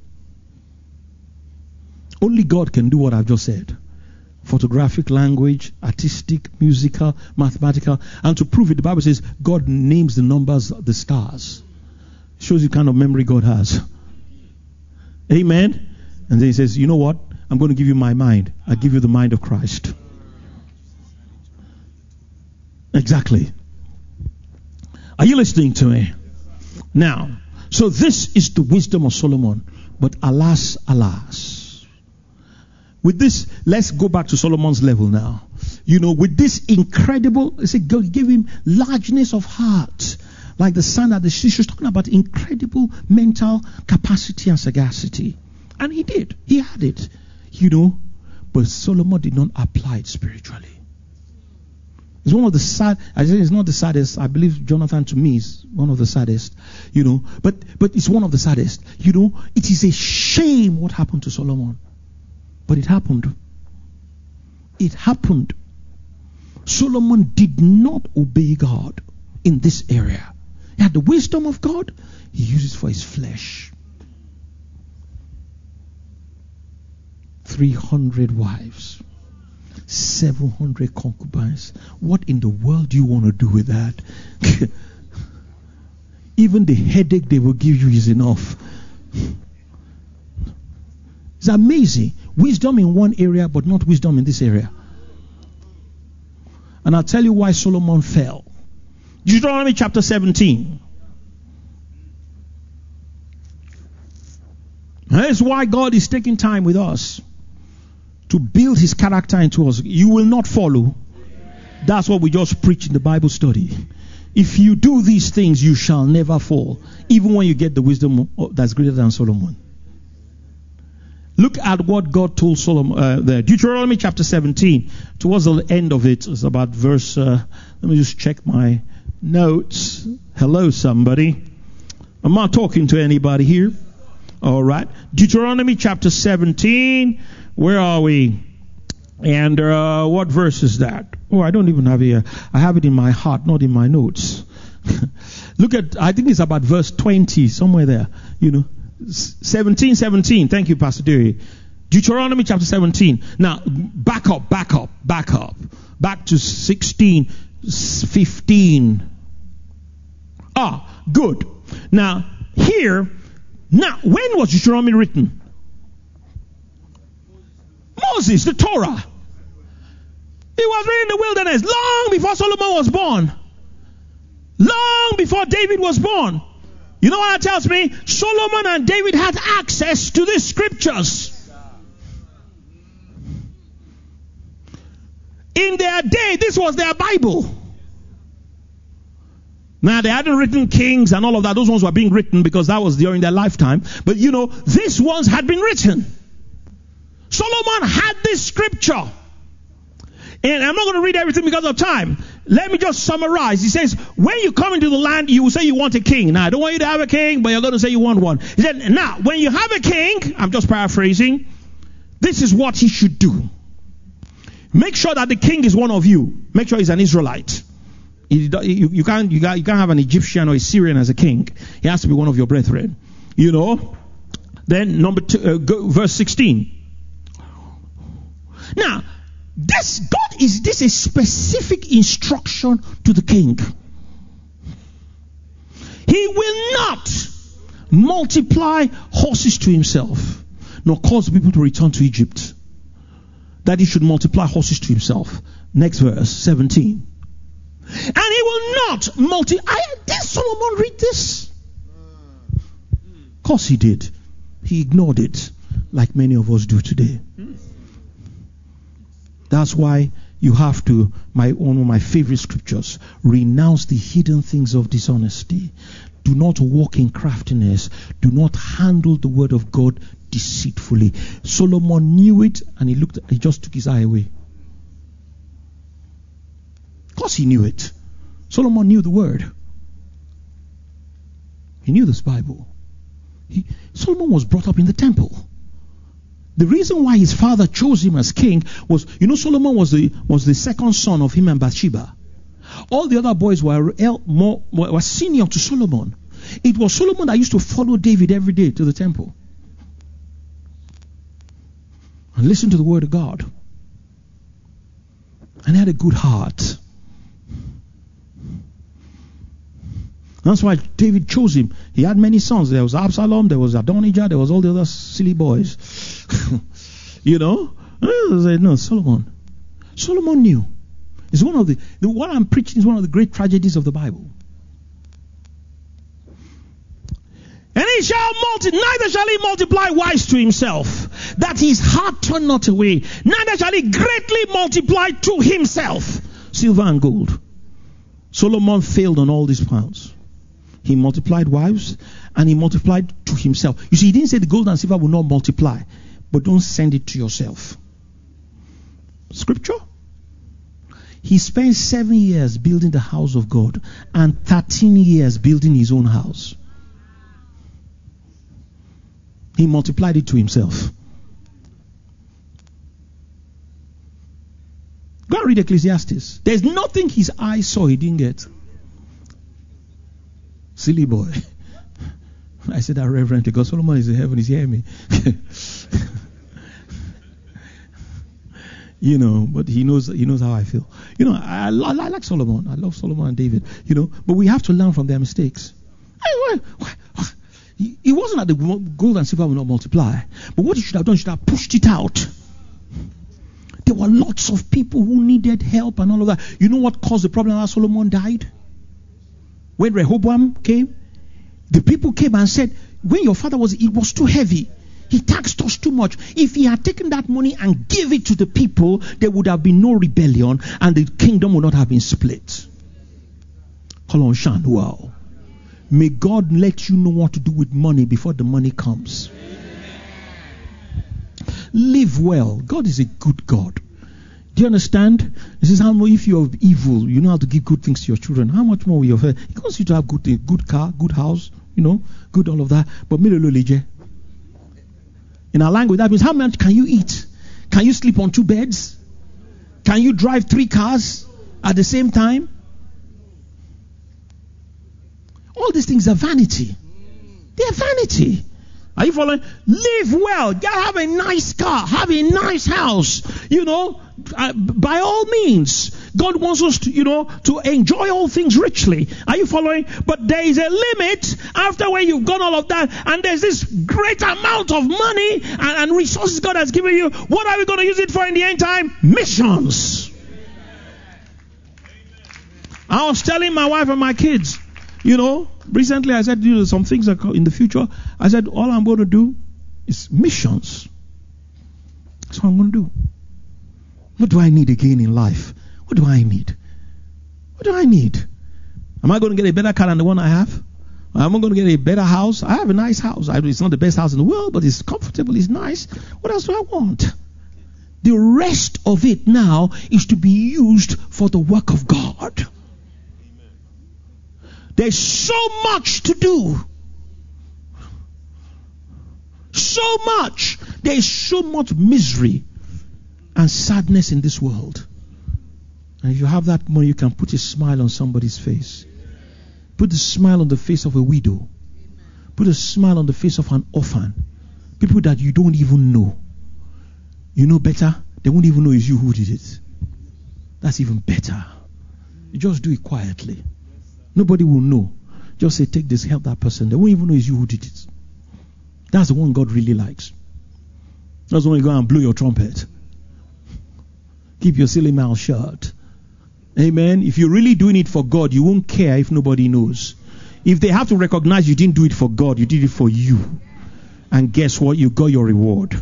Only God can do what I've just said. Photographic, language, artistic, musical, mathematical. And to prove it, the Bible says God names the numbers of the stars. Shows you the kind of memory God has. Amen? And then he says, you know what? I'm going to give you my mind. I give you the mind of Christ. Exactly. Are you listening to me? Now, so this is the wisdom of Solomon. But alas, alas. With this, let's go back to Solomon's level now. With this incredible, God gave him largeness of heart, like the sand at the seashore. Talking about incredible mental capacity and sagacity. And he did. He had it. But Solomon did not apply it spiritually. It's one of the sad. I say it's not the saddest. I believe Jonathan to me is one of the saddest. But it's one of the saddest. It is a shame what happened to Solomon. But it happened. It happened. Solomon did not obey God in this area. He had the wisdom of God. He used it for his flesh. 300 wives. 700 concubines. What in the world do you want to do with that? Even the headache they will give you is enough. It's amazing. Wisdom in one area, but not wisdom in this area. And I'll tell you why Solomon fell. Deuteronomy chapter 17. That's why God is taking time with us to build his character into us. You will not follow. That's what we just preach in the Bible study. If you do these things, you shall never fall, even when you get the wisdom that's greater than Solomon. Look at what God told Solomon there. Deuteronomy chapter 17. Towards the end of it, it's about verse... let me just check my notes. Hello, somebody. I'm not talking to anybody here. All right. Deuteronomy chapter 17... Where are we? And what verse is that? Oh, I don't even have it here. I have it in my heart, not in my notes. Look at, I think it's about verse 20, somewhere there. 17. Thank you, Pastor Derry. Deuteronomy chapter 17. Now, back up. Back to 16, 15. Good. Now, when was Deuteronomy written? Moses, the Torah. It was written in the wilderness long before Solomon was born. Long before David was born. You know what that tells me? Solomon and David had access to these scriptures. In their day, this was their Bible. Now, they hadn't written Kings and all of that. Those ones were being written because that was during their lifetime. But these ones had been written. Solomon had this scripture. And I'm not going to read everything because of time. Let me just summarize. He says, when you come into the land, you will say you want a king. Now, I don't want you to have a king, but you're going to say you want one. He said, now, when you have a king, I'm just paraphrasing, this is what he should do. Make sure that the king is one of you. Make sure he's an Israelite. You can't have an Egyptian or a Syrian as a king. He has to be one of your brethren. Then number 2, verse 16. Now, this a specific instruction to the king. He will not multiply horses to himself, nor cause people to return to Egypt. That he should multiply horses to himself. Next verse, 17. And he will not multiply. Did Solomon read this? Of course he did. He ignored it, like many of us do today. That's why you have to, one of my favorite scriptures, renounce the hidden things of dishonesty. Do not walk in craftiness. Do not handle the word of God deceitfully. Solomon knew it, and he just took his eye away. Of course he knew it. Solomon knew the word. He knew this Bible. Solomon was brought up in the temple. The reason why his father chose him as king was, Solomon was the second son of him and Bathsheba. All the other boys were senior to Solomon. It was Solomon that used to follow David every day to the temple and listen to the word of God. And he had a good heart. That's why David chose him. He had many sons. There was Absalom, there was Adonijah, there was all the other silly boys. No, Solomon. Solomon knew. It's one of what I'm preaching is one of the great tragedies of the Bible. And he shall neither shall he multiply wives to himself, that his heart turn not away. Neither shall he greatly multiply to himself silver and gold. Solomon failed on all these pounds. He multiplied wives and he multiplied to himself. You see, he didn't say the gold and silver will not multiply, but don't send it to yourself. Scripture. He spent 7 years building the house of God and 13 years building his own house. He multiplied it to himself. Go and read Ecclesiastes. There's nothing his eyes saw he didn't get. Silly boy. I said that reverently because Solomon is in heaven. He's hearing me. But he knows how I feel. I like Solomon. I love Solomon and David. But we have to learn from their mistakes. He wasn't that the gold and silver will not multiply. But what he should have done, he should have pushed it out. There were lots of people who needed help and all of that. You know what caused the problem after Solomon died? When Rehoboam came, the people came and said, when your father it was too heavy. He taxed us too much. If he had taken that money and gave it to the people, there would have been no rebellion and the kingdom would not have been split. Wow. May God let you know what to do with money before the money comes. Live well. God is a good God. Do you understand? This is how much if you're evil, you know how to give good things to your children. How much more will your He wants you to have good car, good house, good all of that. But in our language, that means how much can you eat? Can you sleep on 2 beds? Can you drive 3 cars at the same time? All these things are vanity. They are vanity. Are you following? Live well. Have a nice car. Have a nice house. By all means, God wants us to enjoy all things richly. Are you following? But there is a limit after when you've done all of that, and there's this great amount of money and resources God has given you. What are we going to use it for in the end time? Missions. I was telling my wife and my kids, recently I said, some things are in the future. I said, all I'm going to do is missions. That's what I'm going to do. What do I need again in life? What do I need? What do I need? Am I going to get a better car than the one I have? Am I going to get a better house? I have a nice house. It's not the best house in the world, but it's comfortable, it's nice. What else do I want? The rest of it now is to be used for the work of God. There's so much to do. So much. There's so much misery and sadness in this world. And if you have that money, you can put a smile on somebody's face. Put a smile on the face of a widow. Put a smile on the face of an orphan. People that you don't even know. You know better, they won't even know it's you who did it. That's even better. You just do it quietly. Nobody will know. Just say, take this, help that person. They won't even know it's you who did it. That's the one God really likes. That's when you go and blow your trumpet. Keep your silly mouth shut. Amen. If you're really doing it for God, you won't care if nobody knows. If they have to recognize you didn't do it for God, you did it for you. And guess what? You got your reward.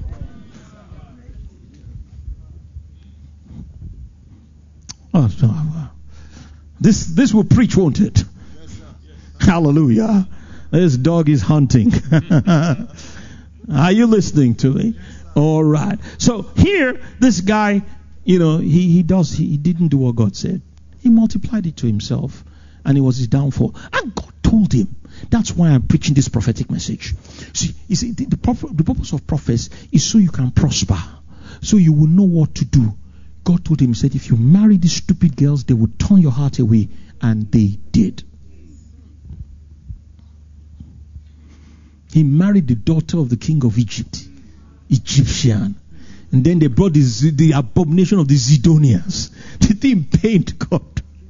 This will preach, won't it? Hallelujah. This dog is hunting. Are you listening to me? All right. So here, this guy, he didn't do what God said. He multiplied it to himself, and it was his downfall. And God told him. That's why I'm preaching this prophetic message. See, you see, the purpose of prophets is so you can prosper, so you will know what to do. God told him, he said, if you marry these stupid girls, they will turn your heart away. And they did. He married the daughter of the king of Egypt, Egyptian. And then they brought the abomination of the Zidonians. The thing pained God.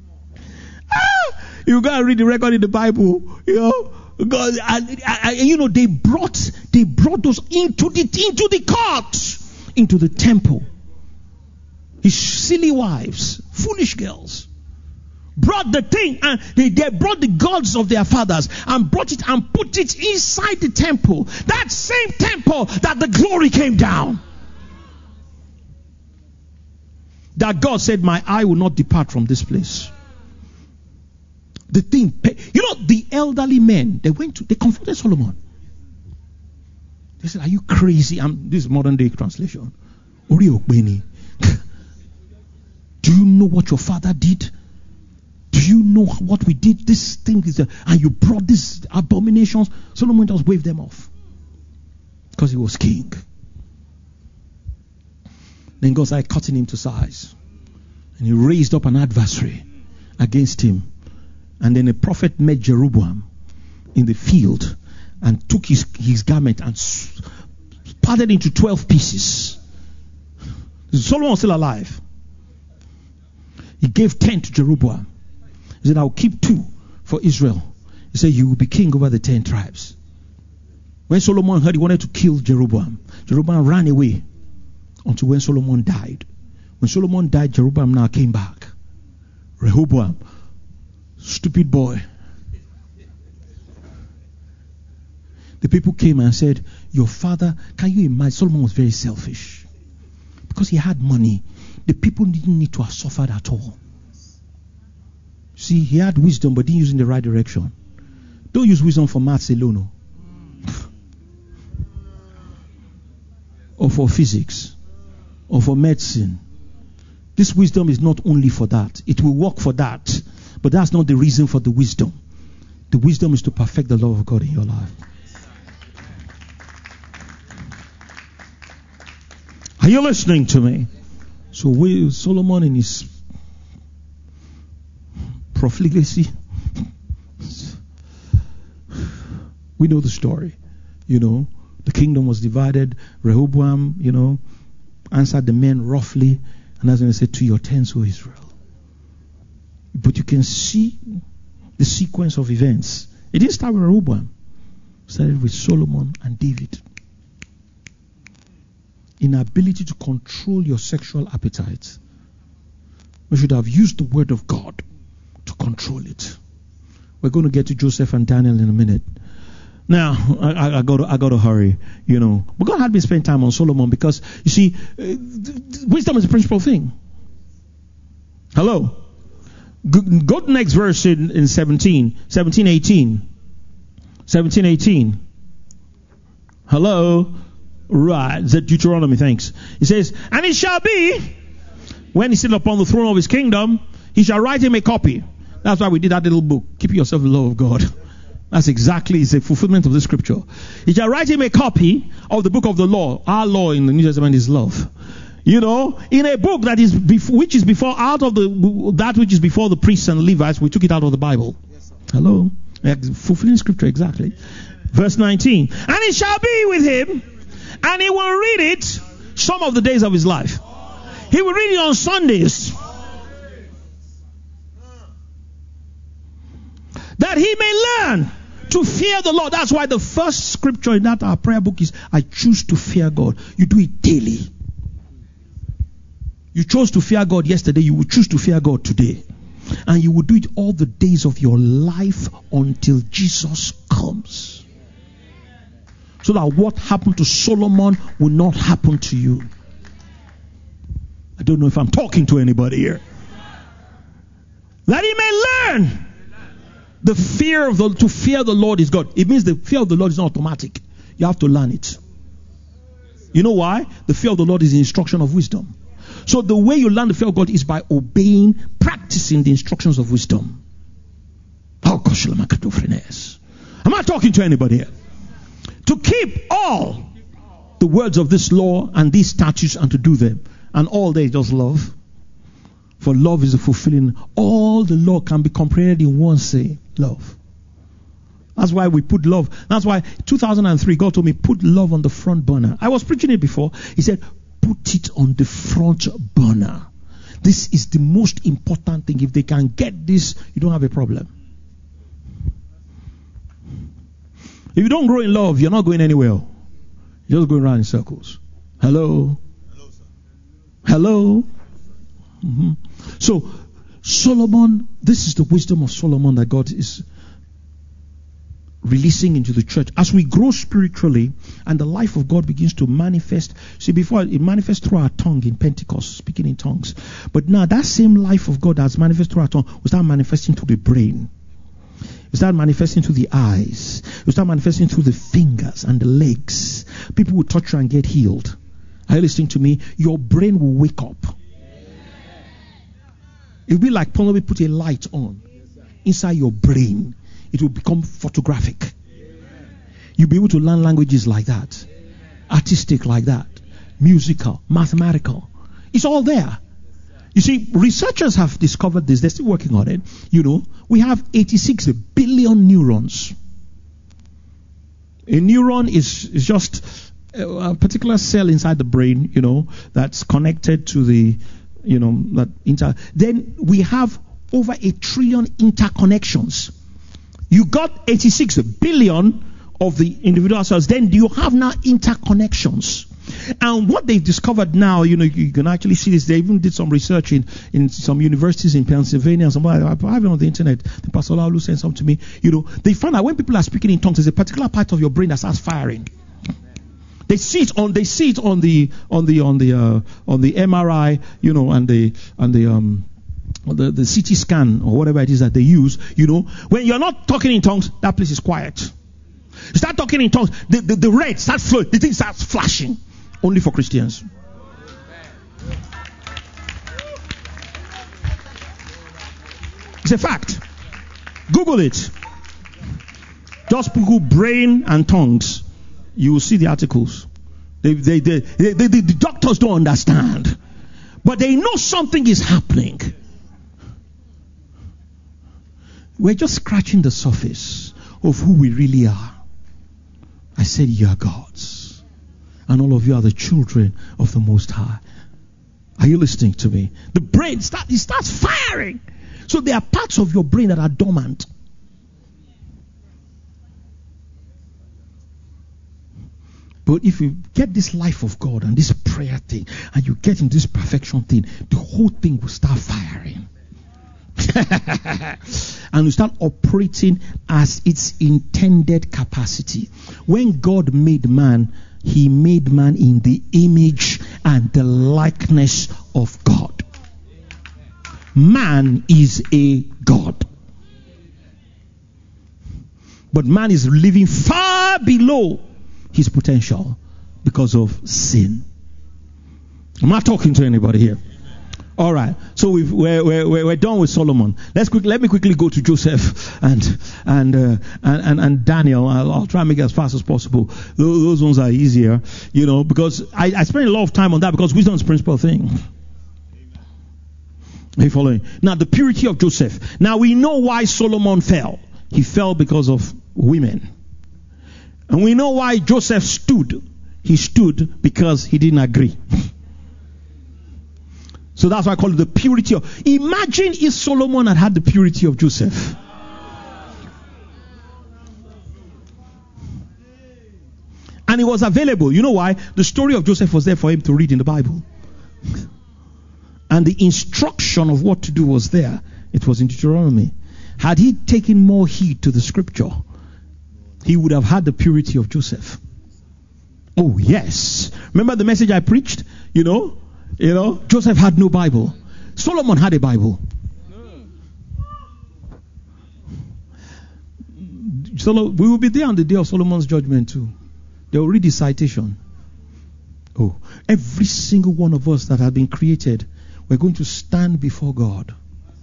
You gotta read the record in the Bible. God, and they brought those into the court, into the temple. His silly wives, foolish girls, brought the thing, and they brought the gods of their fathers and brought it and put it inside the temple. That same temple that the glory came down. That God said, my eye will not depart from this place. The thing, the elderly men, they confronted Solomon. They said, are you crazy? This is modern day translation. Do Do you know what your father did? Do you know what we did? This thing is, and you brought these abominations. Solomon just waved them off because he was king. Then God started cutting him to size, and he raised up an adversary against him. And then a prophet met Jeroboam in the field and took his garment and parted into 12 pieces. Solomon was still alive. He gave 10 to Jeroboam. He said, I will keep 2 for Israel. He said, you will be king over the 10 tribes. When Solomon heard he wanted to kill Jeroboam, Jeroboam ran away until when Solomon died. When Solomon died, Jeroboam now came back. Rehoboam, stupid boy. The people came and said, your father, can you imagine? Solomon was very selfish. Because he had money, the people didn't need to have suffered at all. See, he had wisdom, but didn't use it in the right direction. Don't use wisdom for maths alone. Or for physics. Or for medicine. This wisdom is not only for that. It will work for that. But that's not the reason for the wisdom. The wisdom is to perfect the love of God in your life. Are you listening to me? So Solomon in his profligacy, we know the story. The kingdom was divided. Rehoboam, answered the men roughly, and that's when he said, to your tents, O Israel. But you can see the sequence of events. It didn't start with Rehoboam. It started with Solomon and David. Inability to control your sexual appetite. We should have used the word of God to control it. We're going to get to Joseph and Daniel in a minute. Now, I got to hurry, But God had me spend time on Solomon because, you see, wisdom is a principal thing. Hello? Go to the next verse in 17, 18. Hello? Right. Is that Deuteronomy? Thanks. It says, and it shall be, when he sit upon the throne of his kingdom, he shall write him a copy. That's why we did that little book, Keep Yourself in the Love of God. That's exactly, it's a fulfillment of the scripture. He shall write him a copy of the book of the law. Our law in the New Testament is love. In a book that is which is before that which is before the priests and Levites, we took it out of the Bible. Yes, hello? Fulfilling scripture, exactly. Verse 19. And it shall be with him, and he will read it some of the days of his life. He will read it on Sundays. That he may learn to fear the Lord. That's why the first scripture in that our prayer book is, I choose to fear God. You do it daily. You chose to fear God yesterday, you will choose to fear God today. And you will do it all the days of your life until Jesus comes. So that what happened to Solomon will not happen to you. I don't know if I'm talking to anybody here. That he may learn the fear to fear the Lord is God. It means the fear of the Lord is not automatic. You have to learn it. You know why? The fear of the Lord is the instruction of wisdom. So the way you learn the fear of God is by obeying, practicing the instructions of wisdom. Am I talking to anybody here? To keep all the words of this law and these statutes and to do them. And all they just love. For love is a fulfilling. All the law can be comprehended in one say, love. That's why we put love. That's why 2003 God told me put love on the front burner. I was preaching it before. He said put it on the front burner. This is the most important thing. If they can get this, you don't have a problem. If you don't grow in love, you're not going anywhere. You're just going around in circles. Hello? Hello, sir. Hello? Mm-hmm. So, Solomon, this is the wisdom of Solomon that God is releasing into the church. As we grow spiritually and the life of God begins to manifest. See, before it manifests through our tongue in Pentecost, speaking in tongues. But now that same life of God that's manifested through our tongue will start manifesting through the brain. It will start manifesting through the eyes. It will start manifesting through the fingers and the legs. People will touch you and get healed. Are you listening to me? Your brain will wake up. It will be like somebody put a light on inside your brain. It will become photographic. You'll be able to learn languages like that, artistic like that, musical, mathematical. It's all there. You see, researchers have discovered this. They're still working on it. We have 86 billion neurons. A neuron is just a particular cell inside the brain, that's connected to the, Then we have over 1 trillion interconnections. You got 86 billion of the individual cells. Then you have now interconnections. And what they've discovered now, you can actually see this. They even did some research in some universities in Pennsylvania. I have it on the internet. The Pastor Laulu sent some to me. They found out when people are speaking in tongues, there's a particular part of your brain that starts firing. They see it on the MRI, and the CT scan or whatever it is that they use. When you're not talking in tongues, that place is quiet. You start talking in tongues, the red starts flowing, the thing starts flashing. Only for Christians. It's a fact. Google it. Just Google brain and tongues. You will see the articles. The doctors don't understand. But they know something is happening. We're just scratching the surface of who we really are. I said you are gods. And all of you are the children of the Most High. Are you listening to me? The brain starts firing. So there are parts of your brain that are dormant. But if you get this life of God and this prayer thing, and you get into this perfection thing, the whole thing will start firing. And you start operating as its intended capacity. When God made man, He made man in the image and the likeness of God. Man is a God. But man is living far below his potential because of sin. I'm not talking to anybody here. All right, so we're done with Solomon. Let me quickly go to Joseph and Daniel. I'll try and make it as fast as possible. Those ones are easier, because I spend a lot of time on that because wisdom is the principal thing. Are you following? Now, the purity of Joseph. Now, we know why Solomon fell. He fell because of women. And we know why Joseph stood. He stood because he didn't agree. So that's why I call it the purity of. Imagine if Solomon had the purity of Joseph. And it was available. You know why? The story of Joseph was there for him to read in the Bible. And the instruction of what to do was there. It was in Deuteronomy. Had he taken more heed to the scripture, he would have had the purity of Joseph. Oh, yes. Remember the message I preached? Joseph had no Bible. Solomon had a Bible. So we will be there on the day of Solomon's judgment too. They will read the citation. Oh, every single one of us that have been created, we're going to stand before God.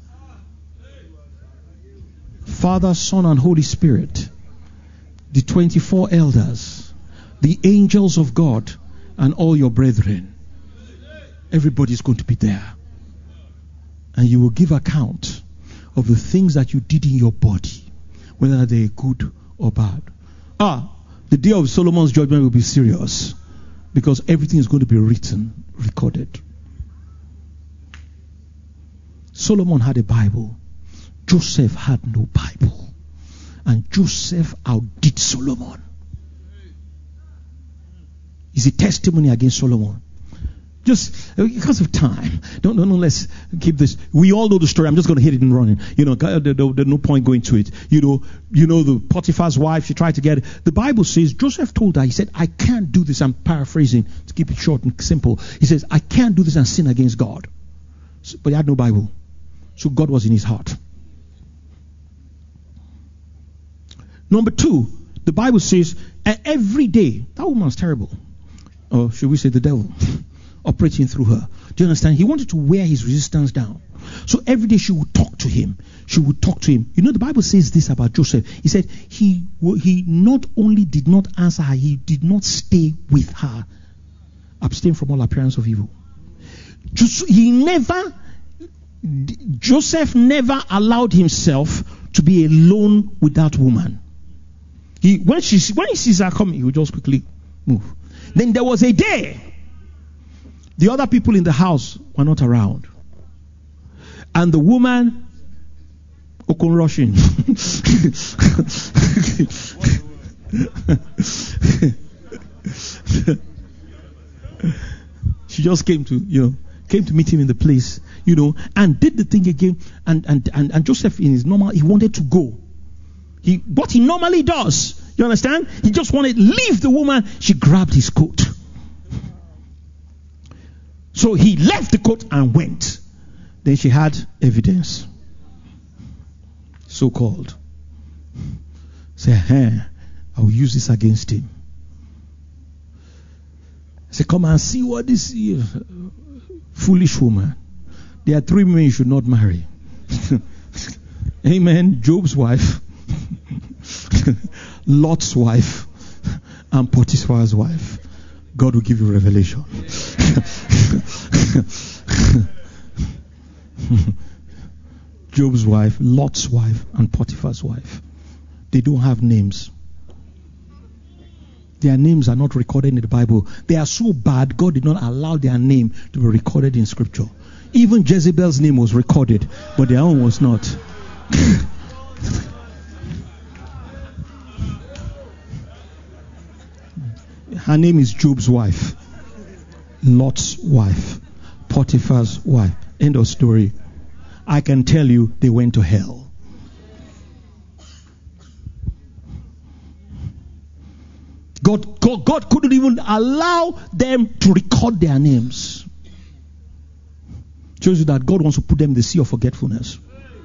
Father, Son, and Holy Spirit, the 24 elders, the angels of God, and all your brethren. Everybody's going to be there. And you will give account of the things that you did in your body, whether they're good or bad. The day of Solomon's judgment will be serious because everything is going to be written, recorded. Solomon had a Bible. Joseph had no Bible. And Joseph outdid Solomon. It's a testimony against Solomon. Just because of time. Don't let's keep this. We all know the story. I'm just going to hit it and run it. There's no point going to it. The Potiphar's wife, she tried to get it. The Bible says, Joseph told her, he said, I can't do this. I'm paraphrasing to keep it short and simple. He says, I can't do this and sin against God. But he had no Bible. So God was in his heart. Number 2, the Bible says, every day, that woman's terrible. Or should we say the devil? Operating through her. Do you understand? He wanted to wear his resistance down. So every day she would talk to him. She would talk to him. You know, the Bible says this about Joseph. He said he not only did not answer her, he did not stay with her. Abstain from all appearance of evil. Joseph never allowed himself to be alone with that woman. When he sees her coming, he would just quickly move. Then there was a day the other people in the house were not around, and the woman Okon rushing. She just came to meet him in the place, and did the thing again. And Joseph, in his normal, he wanted to go. What he normally does, you understand? He just wanted to leave the woman. She grabbed his coat. So he left the coat and went. Then she had evidence, so-called. Say, I will use this against him. Say, come and see what this foolish woman. There are 3 women you should not marry. Amen. Job's wife, Lot's wife, and Potiphar's wife. God will give you revelation. Job's wife, Lot's wife, and Potiphar's wife. They don't have names. Their names are not recorded in the Bible. They are so bad, God did not allow their name to be recorded in Scripture. Even Jezebel's name was recorded, but their own was not. Her name is Job's wife, Lot's wife, Potiphar's wife. End of story. I can tell you they went to hell. God couldn't even allow them to record their names. Shows you that God wants to put them in the sea of forgetfulness.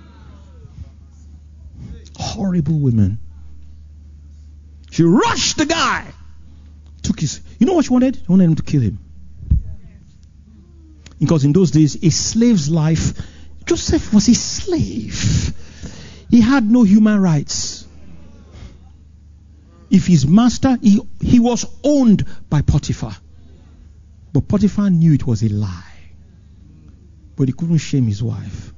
Horrible women. She rushed the guy. Took his. You know what she wanted? She wanted him to kill him. Because in those days, a slave's life, Joseph was a slave. He had no human rights. If his master, he was owned by Potiphar. But Potiphar knew it was a lie. But he couldn't shame his wife.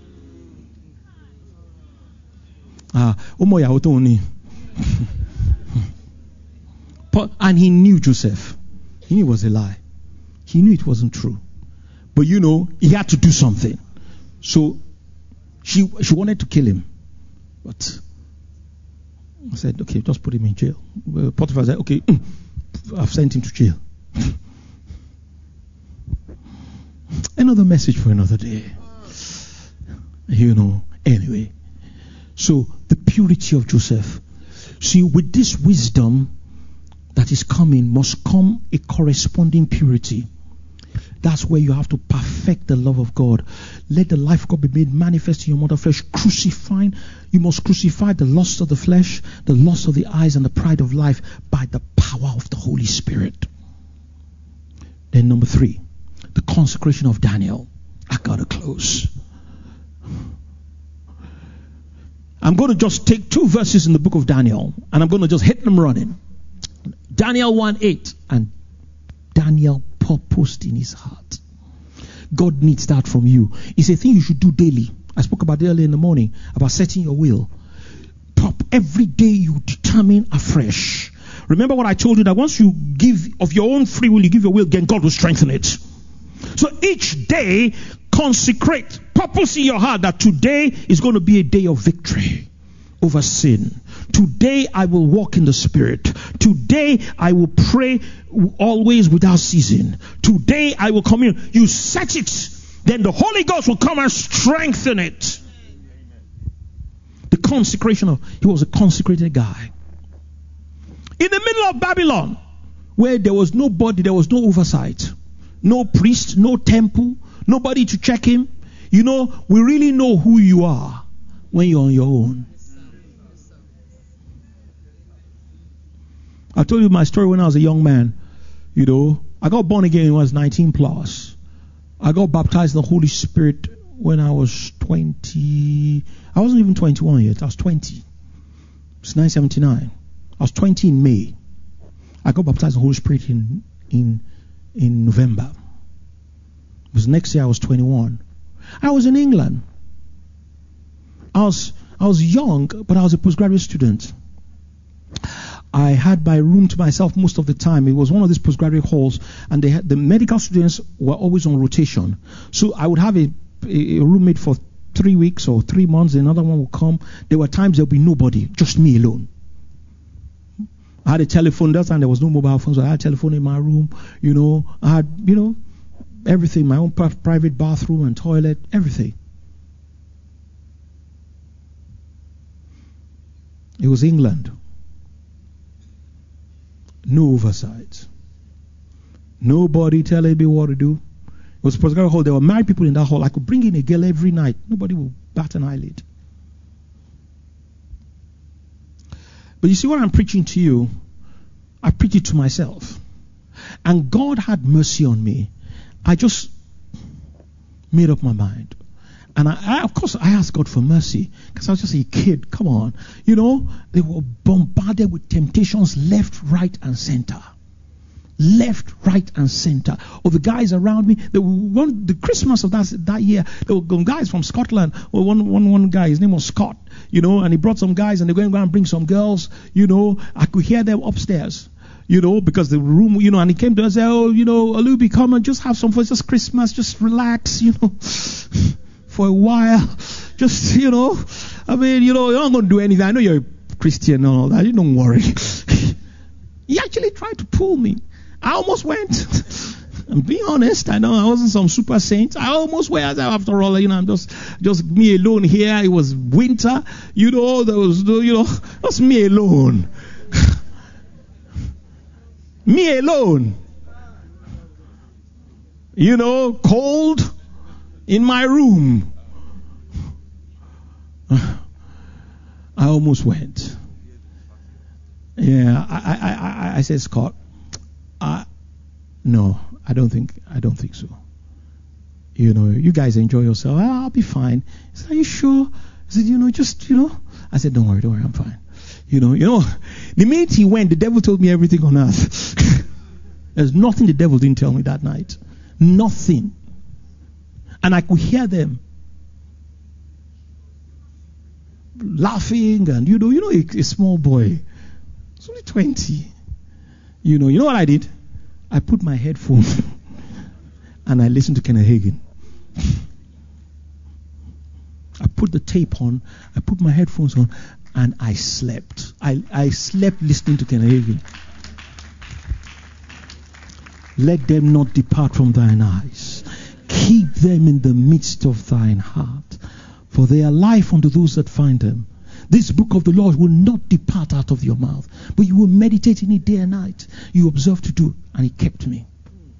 And he knew Joseph. He knew it was a lie. He knew it wasn't true. But he had to do something. So she wanted to kill him. But I said, okay, just put him in jail. Potiphar said, okay, I've sent him to jail. Another message for another day. Anyway. So the purity of Joseph. See, with this wisdom that is coming must come a corresponding purity. That's where you have to perfect the love of God. Let the life of God be made manifest in your mortal flesh. Crucifying, you must crucify the lust of the flesh, the lust of the eyes, and the pride of life by the power of the Holy Spirit. Then number 3, the consecration of Daniel. I gotta close. I'm going to just take 2 verses in the book of Daniel, and I'm going to just hit them running. Daniel 1:8, and Daniel purposed in his heart. God needs that from you. It's a thing you should do daily. I spoke about it earlier in the morning, about setting your will. Every day you determine afresh. Remember what I told you, that once you give of your own free will, you give your will again, God will strengthen it. So each day, consecrate, purpose in your heart that today is going to be a day of victory over sin. Today I will walk in the Spirit. Today I will pray always without ceasing. Today I will commune. You set it, then the Holy Ghost will come and strengthen it. The consecration he was a consecrated guy. In the middle of Babylon, where there was nobody, there was no oversight, no priest, no temple, nobody to check him. We really know who you are when you're on your own. I told you my story when I was a young man. I got born again when I was 19 plus. I got baptized in the Holy Spirit when I was 20. I wasn't even 21 yet. I was 20. It's 1979. I was 20 in May. I got baptized in the Holy Spirit in November. It was next year I was 21. I was in England. I was young, but I was a postgraduate student. I had my room to myself most of the time. It was one of these postgraduate halls, and the medical students were always on rotation. So I would have a roommate for 3 weeks or 3 months. Another one would come. There were times there would be nobody, just me alone. I had a telephone. That time there was no mobile phones. So I had a telephone in my room. I had, everything. My own private bathroom and toilet, everything. It was England. No oversight. Nobody telling me what to do. It was a postgraduate hall. There were married people in that hall. I could bring in a girl every night. Nobody would bat an eyelid. But you see what I'm preaching to you? I preach it to myself. And God had mercy on me. I just made up my mind. And I of course, I asked God for mercy because I was just a kid. Come on. They were bombarded with temptations left, right, and center. Left, right, and center. Or the guys around me, the Christmas of that year, there were guys from Scotland. Well, one guy, his name was Scott, and he brought some guys and they're going to go and bring some girls. I could hear them upstairs. Because the room, and he came to us and said, Olubi, come and just have some fun. It's just Christmas, just relax, for a while. Just, you're not going to do anything. I know you're a Christian and all that. You don't worry. He actually tried to pull me. I almost went. I'm being honest. I know I wasn't some super saint. I almost went. After all, I'm just me alone here. It was winter. There was, just me alone. Me alone. Cold in my room. I almost went. Yeah, I said, Scott, no, I don't think so. You guys enjoy yourself. I'll be fine. He said, are you sure? I said, I said, don't worry, I'm fine. The minute he went, the devil told me everything on earth. There's nothing the devil didn't tell me that night. Nothing. And I could hear them laughing and, a small boy. It's only 20. You know what I did? I put my headphone and I listened to Kenneth Hagin. I put the tape on, I put my headphones on, and I slept. I slept listening to Kenneth Hagin. Let them not depart from thine eyes. Keep them in the midst of thine heart. For they are life unto those that find them. This book of the Lord will not depart out of your mouth, but you will meditate in it day and night. You observe to do, and it kept me.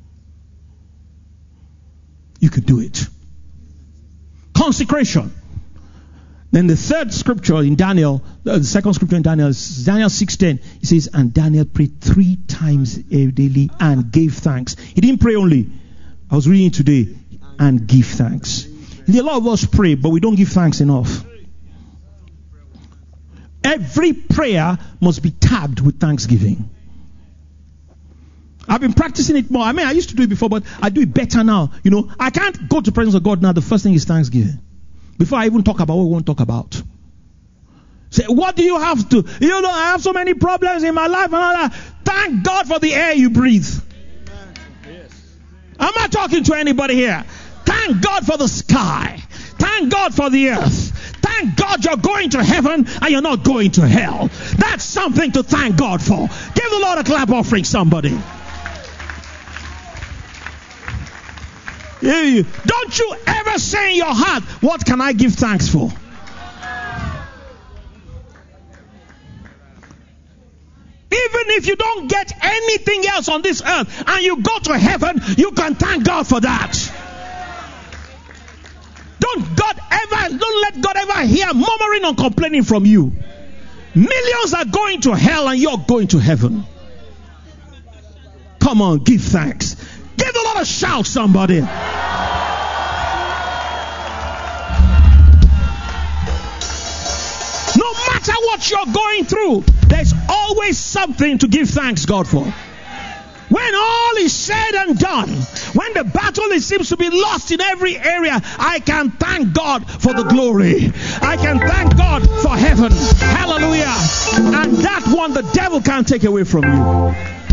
You can do it. Consecration. Then the third scripture in Daniel, the second scripture in Daniel is Daniel 6:10. It says, and Daniel prayed 3 times daily and gave thanks. He didn't pray only. I was reading it today. And give thanks. A lot of us pray, but we don't give thanks enough. Every prayer must be tagged with thanksgiving. I've been practicing it more. I used to do it before, but I do it better now. I can't go to the presence of God now. The first thing is thanksgiving. Before I even talk about what we want to talk about. Say, what do you have to? I have so many problems in my life and all that. Thank God for the air you breathe. Yes. I'm not talking to anybody here. Thank God for the sky. Thank God for the earth. Thank God you're going to heaven and you're not going to hell. That's something to thank God for. Give the Lord a clap offering, somebody. Don't you ever say in your heart, what can I give thanks for? Even if you don't get anything else on this earth and you go to heaven, you can thank God for that. Don't let God ever hear murmuring or complaining from you. Millions are going to hell and you're going to heaven. Come on, give thanks. Give the Lord a shout, somebody. matter what you're going through, there's always something to give thanks God for. When all is said and done, when the battle seems to be lost in every area, I can thank God for the glory. I can thank God for heaven. Hallelujah. And that one the devil can't take away from you.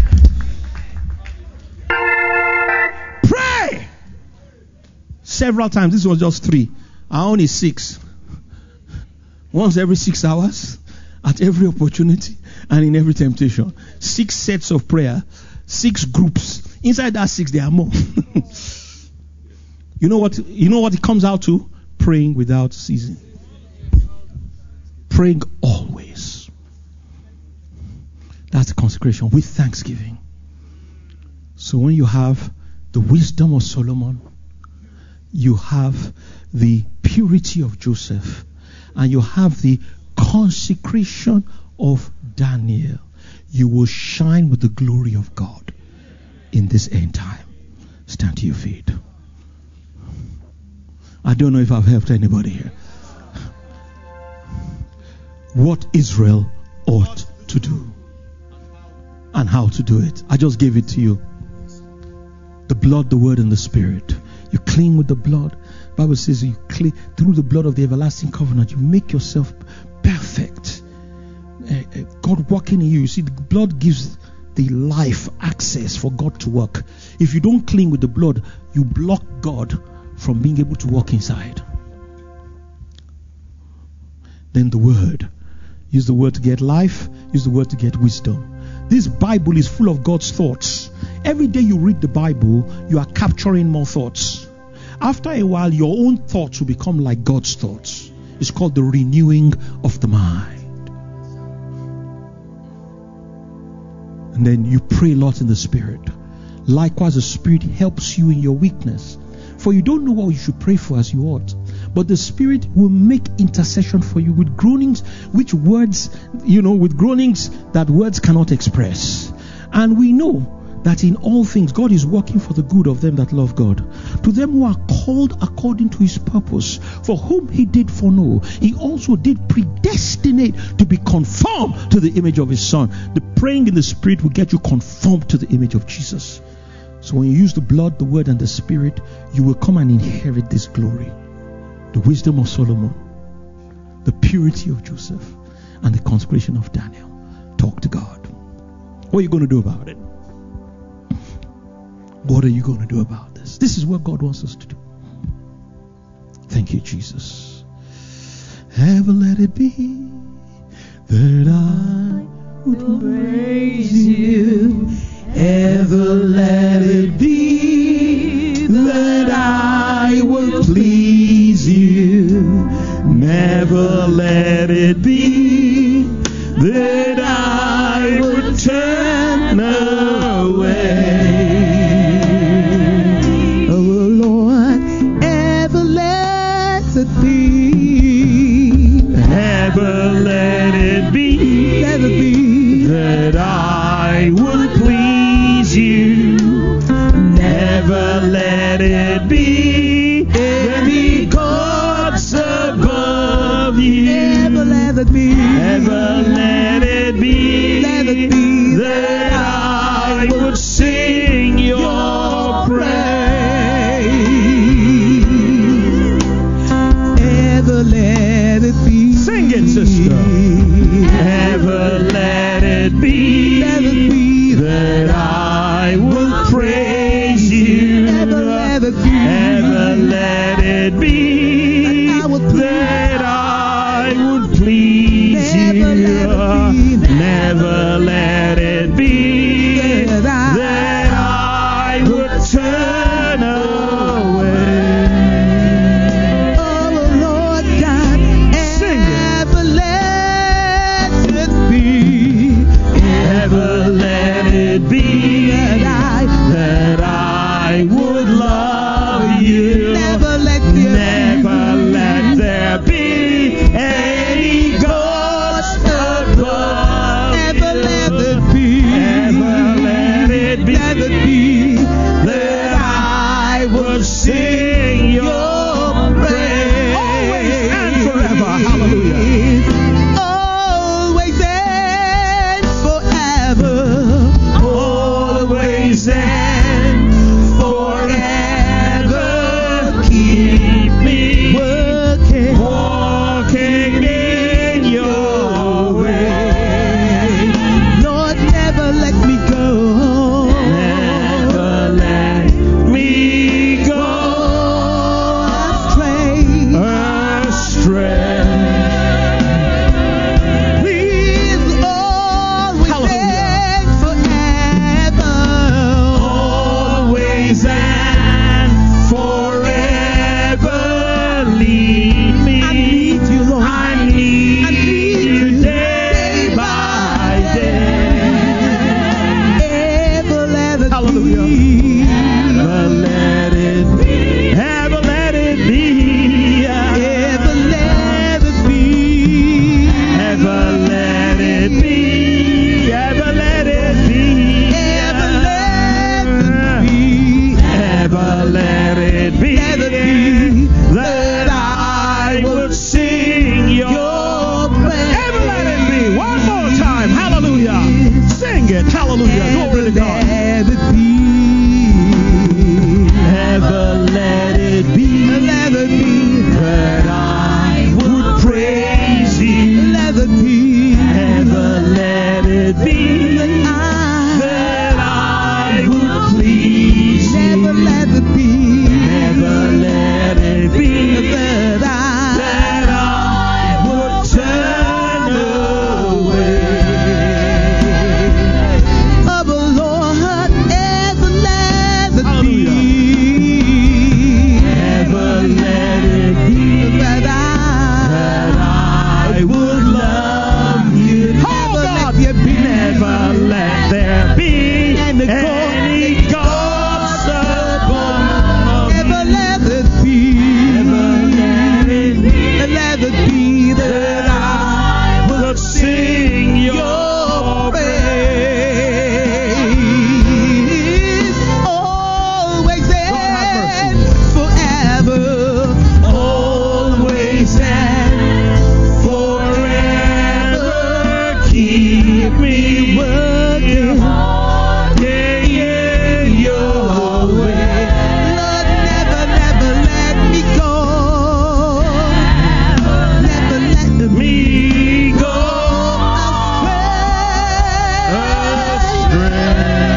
Pray. Several times. This was just 3. I only 6. Once every 6 hours, at every opportunity, and in every temptation. 6 sets of prayer. 6 groups. Inside that 6, there are more. You know what it comes out to? Praying without ceasing. Praying always. That's the consecration with thanksgiving. So when you have the wisdom of Solomon, you have the purity of Joseph, and you have the consecration of Daniel, you will shine with the glory of God in this end time. Stand to your feet. I don't know if I've helped anybody here. What Israel ought to do and how to do it. I just gave it to you. The blood, the word, and the spirit. You clean with the blood. The Bible says you clean through the blood of the everlasting covenant. You make yourself perfect. God working in you. You see, the blood gives the life access for God to work. If you don't clean with the blood, you block God from being able to walk inside. Then the word. Use the word to get life. Use the word to get wisdom. This Bible is full of God's thoughts. Every day you read the Bible, you are capturing more thoughts. After a while, your own thoughts will become like God's thoughts. It's called the renewing of the mind. And then you pray a lot in the Spirit. Likewise, the Spirit helps you in your weakness. For you don't know what you should pray for as you ought. But the Spirit will make intercession for you with groanings, with groanings that words cannot express. And we know that in all things God is working for the good of them that love God, to them who are called according to his purpose, for whom he did foreknow, he also did predestinate to be conformed to the image of his Son. The praying in the Spirit will get you conformed to the image of Jesus. So when you use the blood, the word, and the Spirit, you will come and inherit this glory. The wisdom of Solomon, the purity of Joseph, and the consecration of Daniel. Talk to God. What are you going to do about it? What are you going to do about this? This is what God wants us to do. Thank you, Jesus. Ever let it be that I would praise you. Ever let it be that I would please you. Never let it be that I would turn away. Ever let it be that I would please you. Never let it be any gods above you. Ever let it be that I would sing your praise. Ever let it be. Sing it, sister. Ever let it be that I will praise you. Ever let it be that I would please you. Ever let it be. Ever let it be. Ever let it be. Ever let it be. Let it be That I would sing your praise. Ever let it be. One more time. Hallelujah. Sing it. Hallelujah. Glory to God. Let it be. Ever let it be. Let it be. That I would praise you. Let it be. Ever let it be. That I would please you. Never let it be. Never let it be. That I would turn away. of the Lord, ever let it be. Ever let it be. That I would love you. Oh God, never let there be any gods above. ever let it be. Ever let it be. Let it be that I would sing your praise always and forever. always and forever. Keep me working. Yeah, your way. Lord, never let me go. Never let me Me go astray.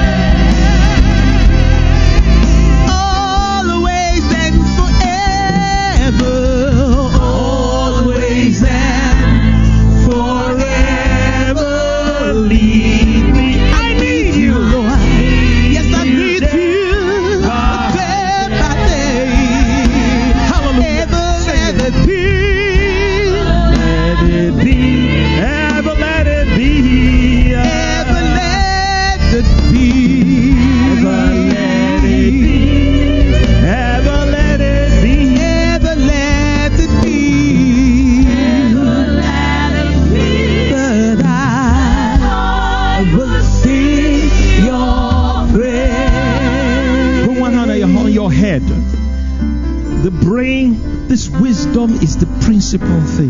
Always and forever. always and forever. Lead me. I need you, Lord. Yes, I need you. Day by day. Hallelujah. Ever let it be. Let it be. Ever let it be. Ever let it be. Ever let it be. Ever let it be. Ever let it be. But I will sing your praise. Put one hand on your head. The brain, this wisdom is the principal thing.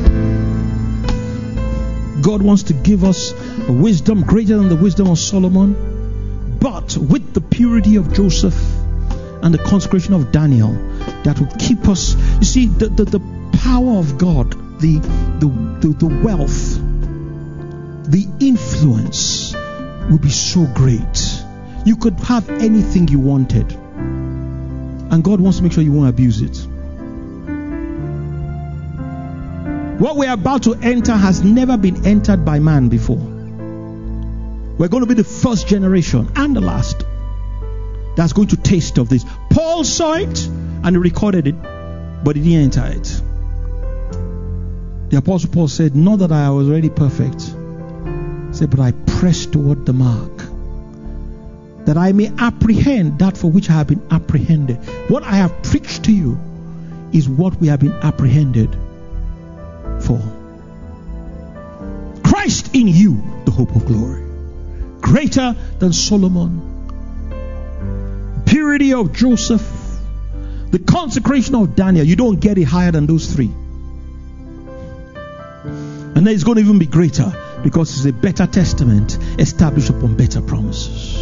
God wants to give us a wisdom greater than the wisdom of Solomon, but with the purity of Joseph and the consecration of Daniel that will keep us. You see, the power of God, the wealth, the influence will be so great. You could have anything you wanted, and God wants to make sure you won't abuse it. What we're about to enter has never been entered by man before. We're going to be the first generation and the last that's going to taste of this. Paul saw it and he recorded it, but he didn't enter it. The Apostle Paul said, not that I was already perfect. He said, but I press toward the mark, that I may apprehend that for which I have been apprehended. What I have preached to you is what we have been apprehended for. Christ in you, the hope of glory. Greater than Solomon. Purity of Joseph. The consecration of Daniel. You don't get it higher than those three. And then it's going to even be greater, because it's a better testament established upon better promises.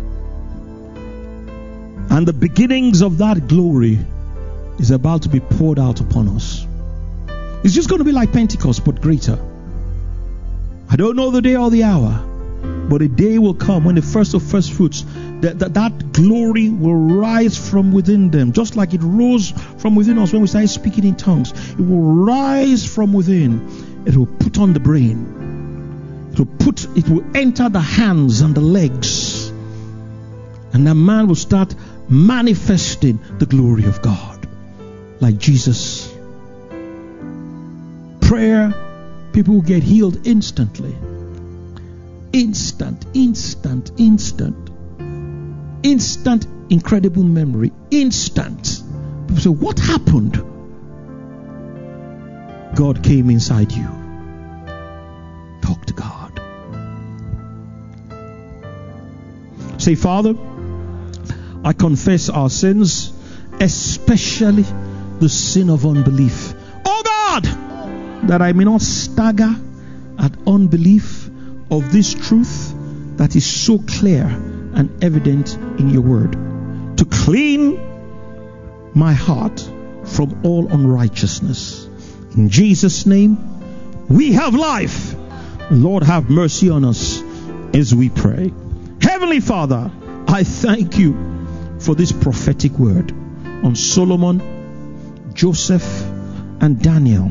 And the beginnings of that glory is about to be poured out upon us. It's just going to be like Pentecost, but greater. I don't know the day or the hour, but a day will come when the first of first fruits, that glory will rise from within them, just like it rose from within us when we started speaking in tongues. It will rise from within. It will put on the brain. It will enter the hands and the legs, and the man will start manifesting the glory of God, like Jesus. Prayer, people will get healed instantly. Instant, incredible memory, instant. People say, what happened? God came inside you Say, Father, I confess our sins, especially the sin of unbelief. Oh God, that I may not stagger at unbelief of this truth that is so clear and evident in your word, to clean my heart from all unrighteousness. In Jesus' name, we have life. Lord, have mercy on us as we pray. Heavenly Father, I thank you for this prophetic word on Solomon, Joseph, and Daniel.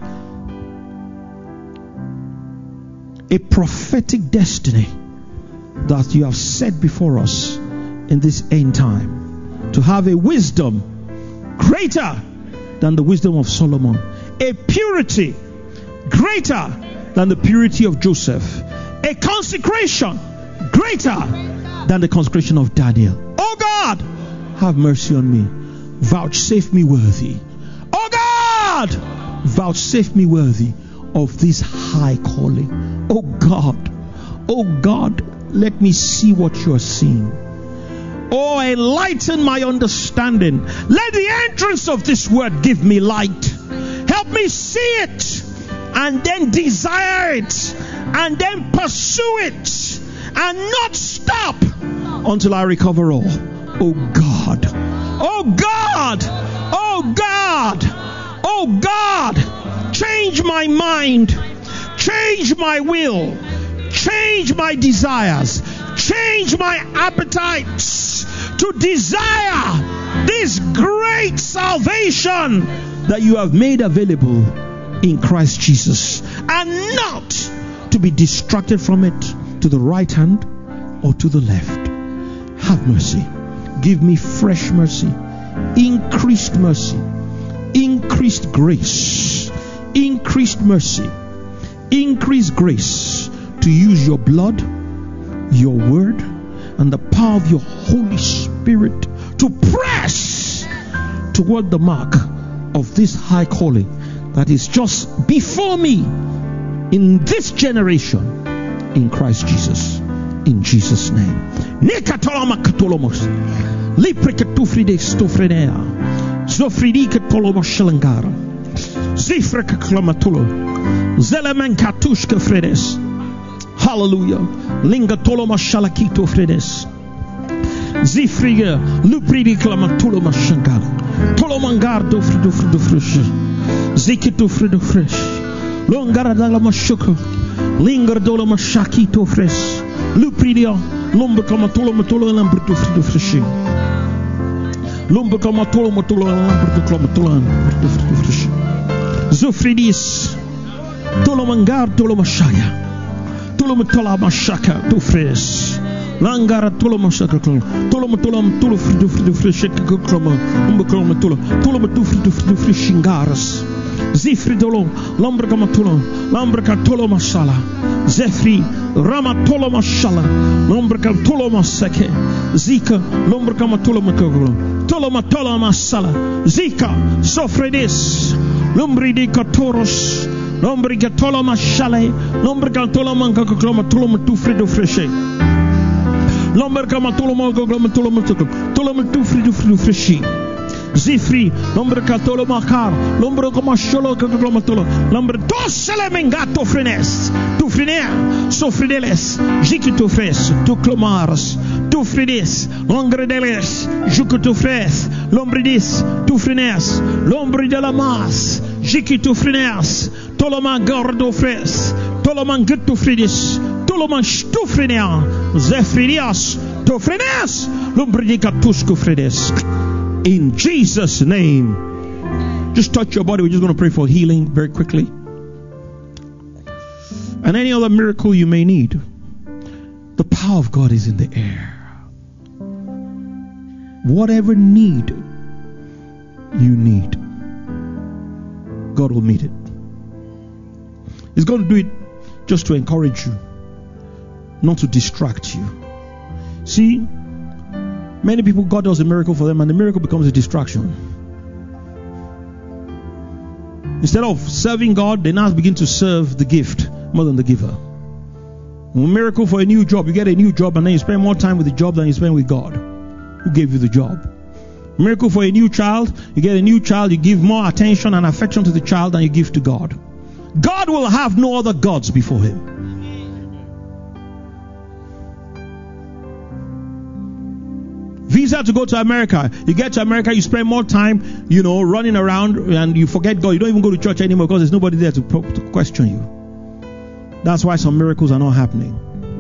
A prophetic destiny that you have set before us in this end time, to have a wisdom greater than the wisdom of Solomon, a purity greater than the purity of Joseph, a consecration greater than the consecration of Daniel. Oh God, have mercy on me. Vouchsafe me worthy. Oh God, vouchsafe me worthy of this high calling. Oh God, let me see what you are seeing. Oh, enlighten my understanding. Let the entrance of this word give me light. Help me see it, and then desire it, and then pursue it, and not stop until I recover all. Oh God, oh God, oh God, oh God, change my mind, change my will, change my desires, change my appetites to desire this great salvation that you have made available in Christ Jesus, and not to be distracted from it to the right hand or to the left. Have mercy. Give me fresh mercy, increased mercy, increased grace, increased mercy, increased grace to use your blood, your word, and the power of your Holy Spirit to press toward the mark of this high calling that is just before me in this generation, in Christ Jesus. In Jesus' name. Hallelujah. Linga toloma shalakito fredes. Zifriga lupridi klamatulo mashangara. Tolomangardo frido fresh. Zikito frido fresh. Longara dalla mashuko. Linger dola mashakito fresh. Lupridia lumber kamatolo matolo lamberto frido fresh. Lumber kamatolo matolo lamberto klamatolo frido fresh. Zofridis tolomangar tolomashaya. Tolomatala mashaka to fresh. Langara tolomashaka tolomatolom tolo frido fresh klama umbeklamatolo tolomatu frido freshingaras. Zifridolo lambrakamatolo lambrakato masala. Zefri ramatolo mashala lambrakato masake. Zika lambrakamatolo makagolo tolomatola masala. Zika sofredis lumbridi katoros lombrigatolo mashale lombrigatolo mangakloma tu frido freshe lombrigatolo mangakloma tu frido freshi. Zifri, lombricatolo macar, lombricomasholo, lombricosele mengato frenes, tu friner, sofrideles, jiquito fres, tu clomaras, tu frides, longredeles, juquito fres, lombridis, tu frines, lombri de la mas, jiquito frines, toloman gordo fres, toloman gutu fridis, toloman stu friner, zefridias, tu frines, lombricatusco frides. In Jesus' name. Just touch your body. We're just going to pray for healing very quickly. And any other miracle you may need. The power of God is in the air. Whatever need you need, God will meet it. He's going to do it just to encourage you, not to distract you. See, many people, God does a miracle for them, and the miracle becomes a distraction. Instead of serving God, they now begin to serve the gift more than the giver. A miracle for a new job. You get a new job and then you spend more time with the job than you spend with God. Who gave you the job? Miracle for a new child. You get a new child. You give more attention and affection to the child than you give to God. God will have no other gods before him. Visa to go to America. You get to America, you spend more time, running around, and you forget God. You don't even go to church anymore because there's nobody there to question you. That's why some miracles are not happening.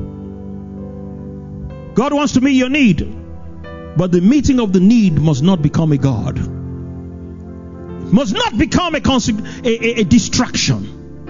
God wants to meet your need, but the meeting of the need must not become a God. Must not become a distraction.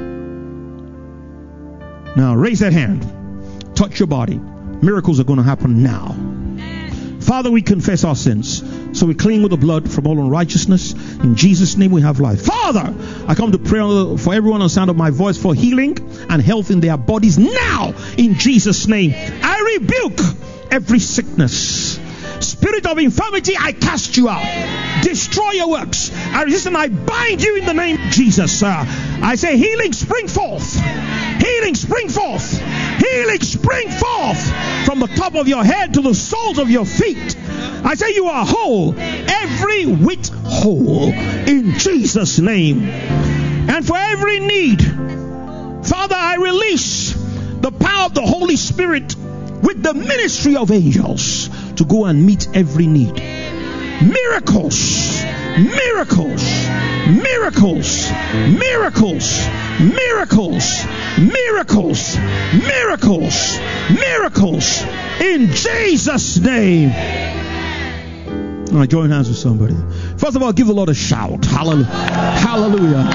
Now, raise that hand. Touch your body. Miracles are going to happen now. Father, we confess our sins, so we clean with the blood from all unrighteousness. In Jesus' name we have life. Father, I come to pray for everyone on the sound of my voice for healing and health in their bodies now. In Jesus' name, I rebuke every sickness. Spirit of infirmity, I cast you out. Destroy your works. I resist and I bind you in the name of Jesus. I say healing spring forth. Healing spring forth. Healing spring forth from the top of your head to the soles of your feet. I say you are whole. Every whit whole. In Jesus' name. And for every need, Father, I release the power of the Holy Spirit with the ministry of angels to go and meet every need. Miracles, miracles, miracles, miracles, miracles, miracles, miracles, miracles in Jesus' name. I join hands with somebody. First of all, give the Lord a shout. Hallelujah. Hallelujah.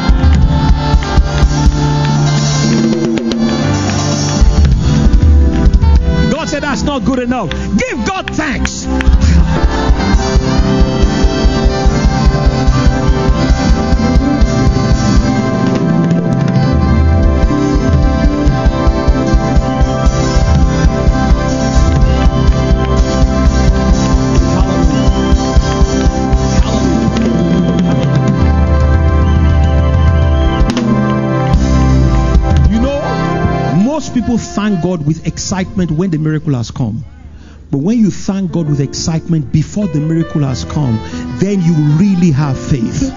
God said that's not good enough. Give God thanks. People thank God with excitement when the miracle has come. But when you thank God with excitement before the miracle has come, then you really have faith.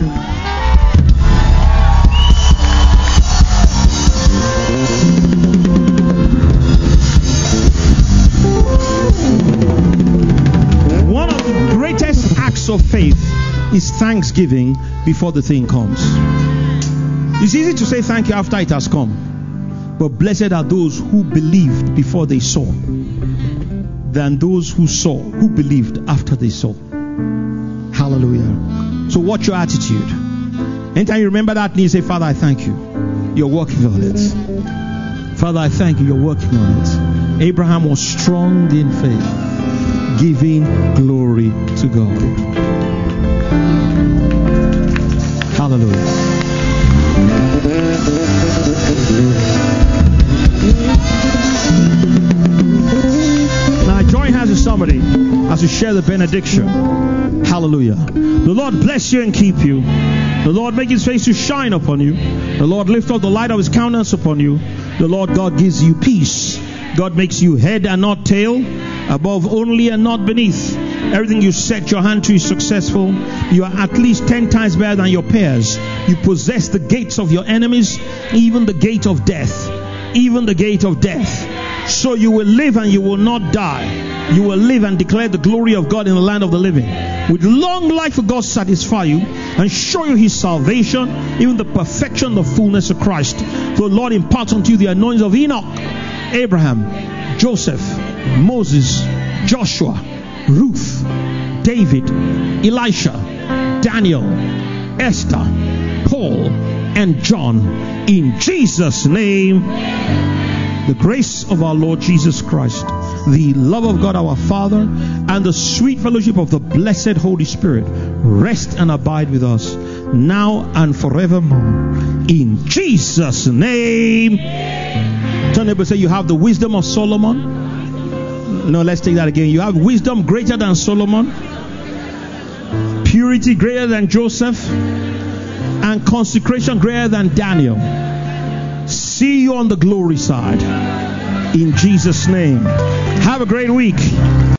One of the greatest acts of faith is thanksgiving before the thing comes. It's easy to say thank you after it has come. But blessed are those who believed before they saw, than those who saw, who believed after they saw. Hallelujah. So watch your attitude. Anytime you remember that need, say, Father, I thank you. You're working on it. Father, I thank you. You're working on it. Abraham was strong in faith, giving glory to God. Hallelujah. Now join hands with somebody as we share the benediction. Hallelujah. The Lord bless you and keep you. The Lord make his face to shine upon you. The Lord lift up the light of his countenance upon you. The Lord God gives you peace. God makes you head and not tail, above only and not beneath. Everything you set your hand to is successful. You are at least 10 times better than your peers. You possess the gates of your enemies, even the gate of death. Even the gate of death. So you will live and you will not die. You will live and declare the glory of God in the land of the living. With long life will God satisfy you and show you his salvation, even the perfection, the fullness of Christ. The Lord imparts unto you the anointing of Enoch, Abraham, Joseph, Moses, Joshua, Ruth, David, Elisha, Daniel, Esther, Paul, and John. In Jesus' name, the grace of our Lord Jesus Christ, the love of God our Father, and the sweet fellowship of the blessed Holy Spirit rest and abide with us now and forevermore. In Jesus' name. Tell neighbor, say, you have the wisdom of Solomon. No, let's take that again. You have wisdom greater than Solomon, purity greater than Joseph, and consecration greater than Daniel. See you on the glory side. In Jesus' name. Have a great week.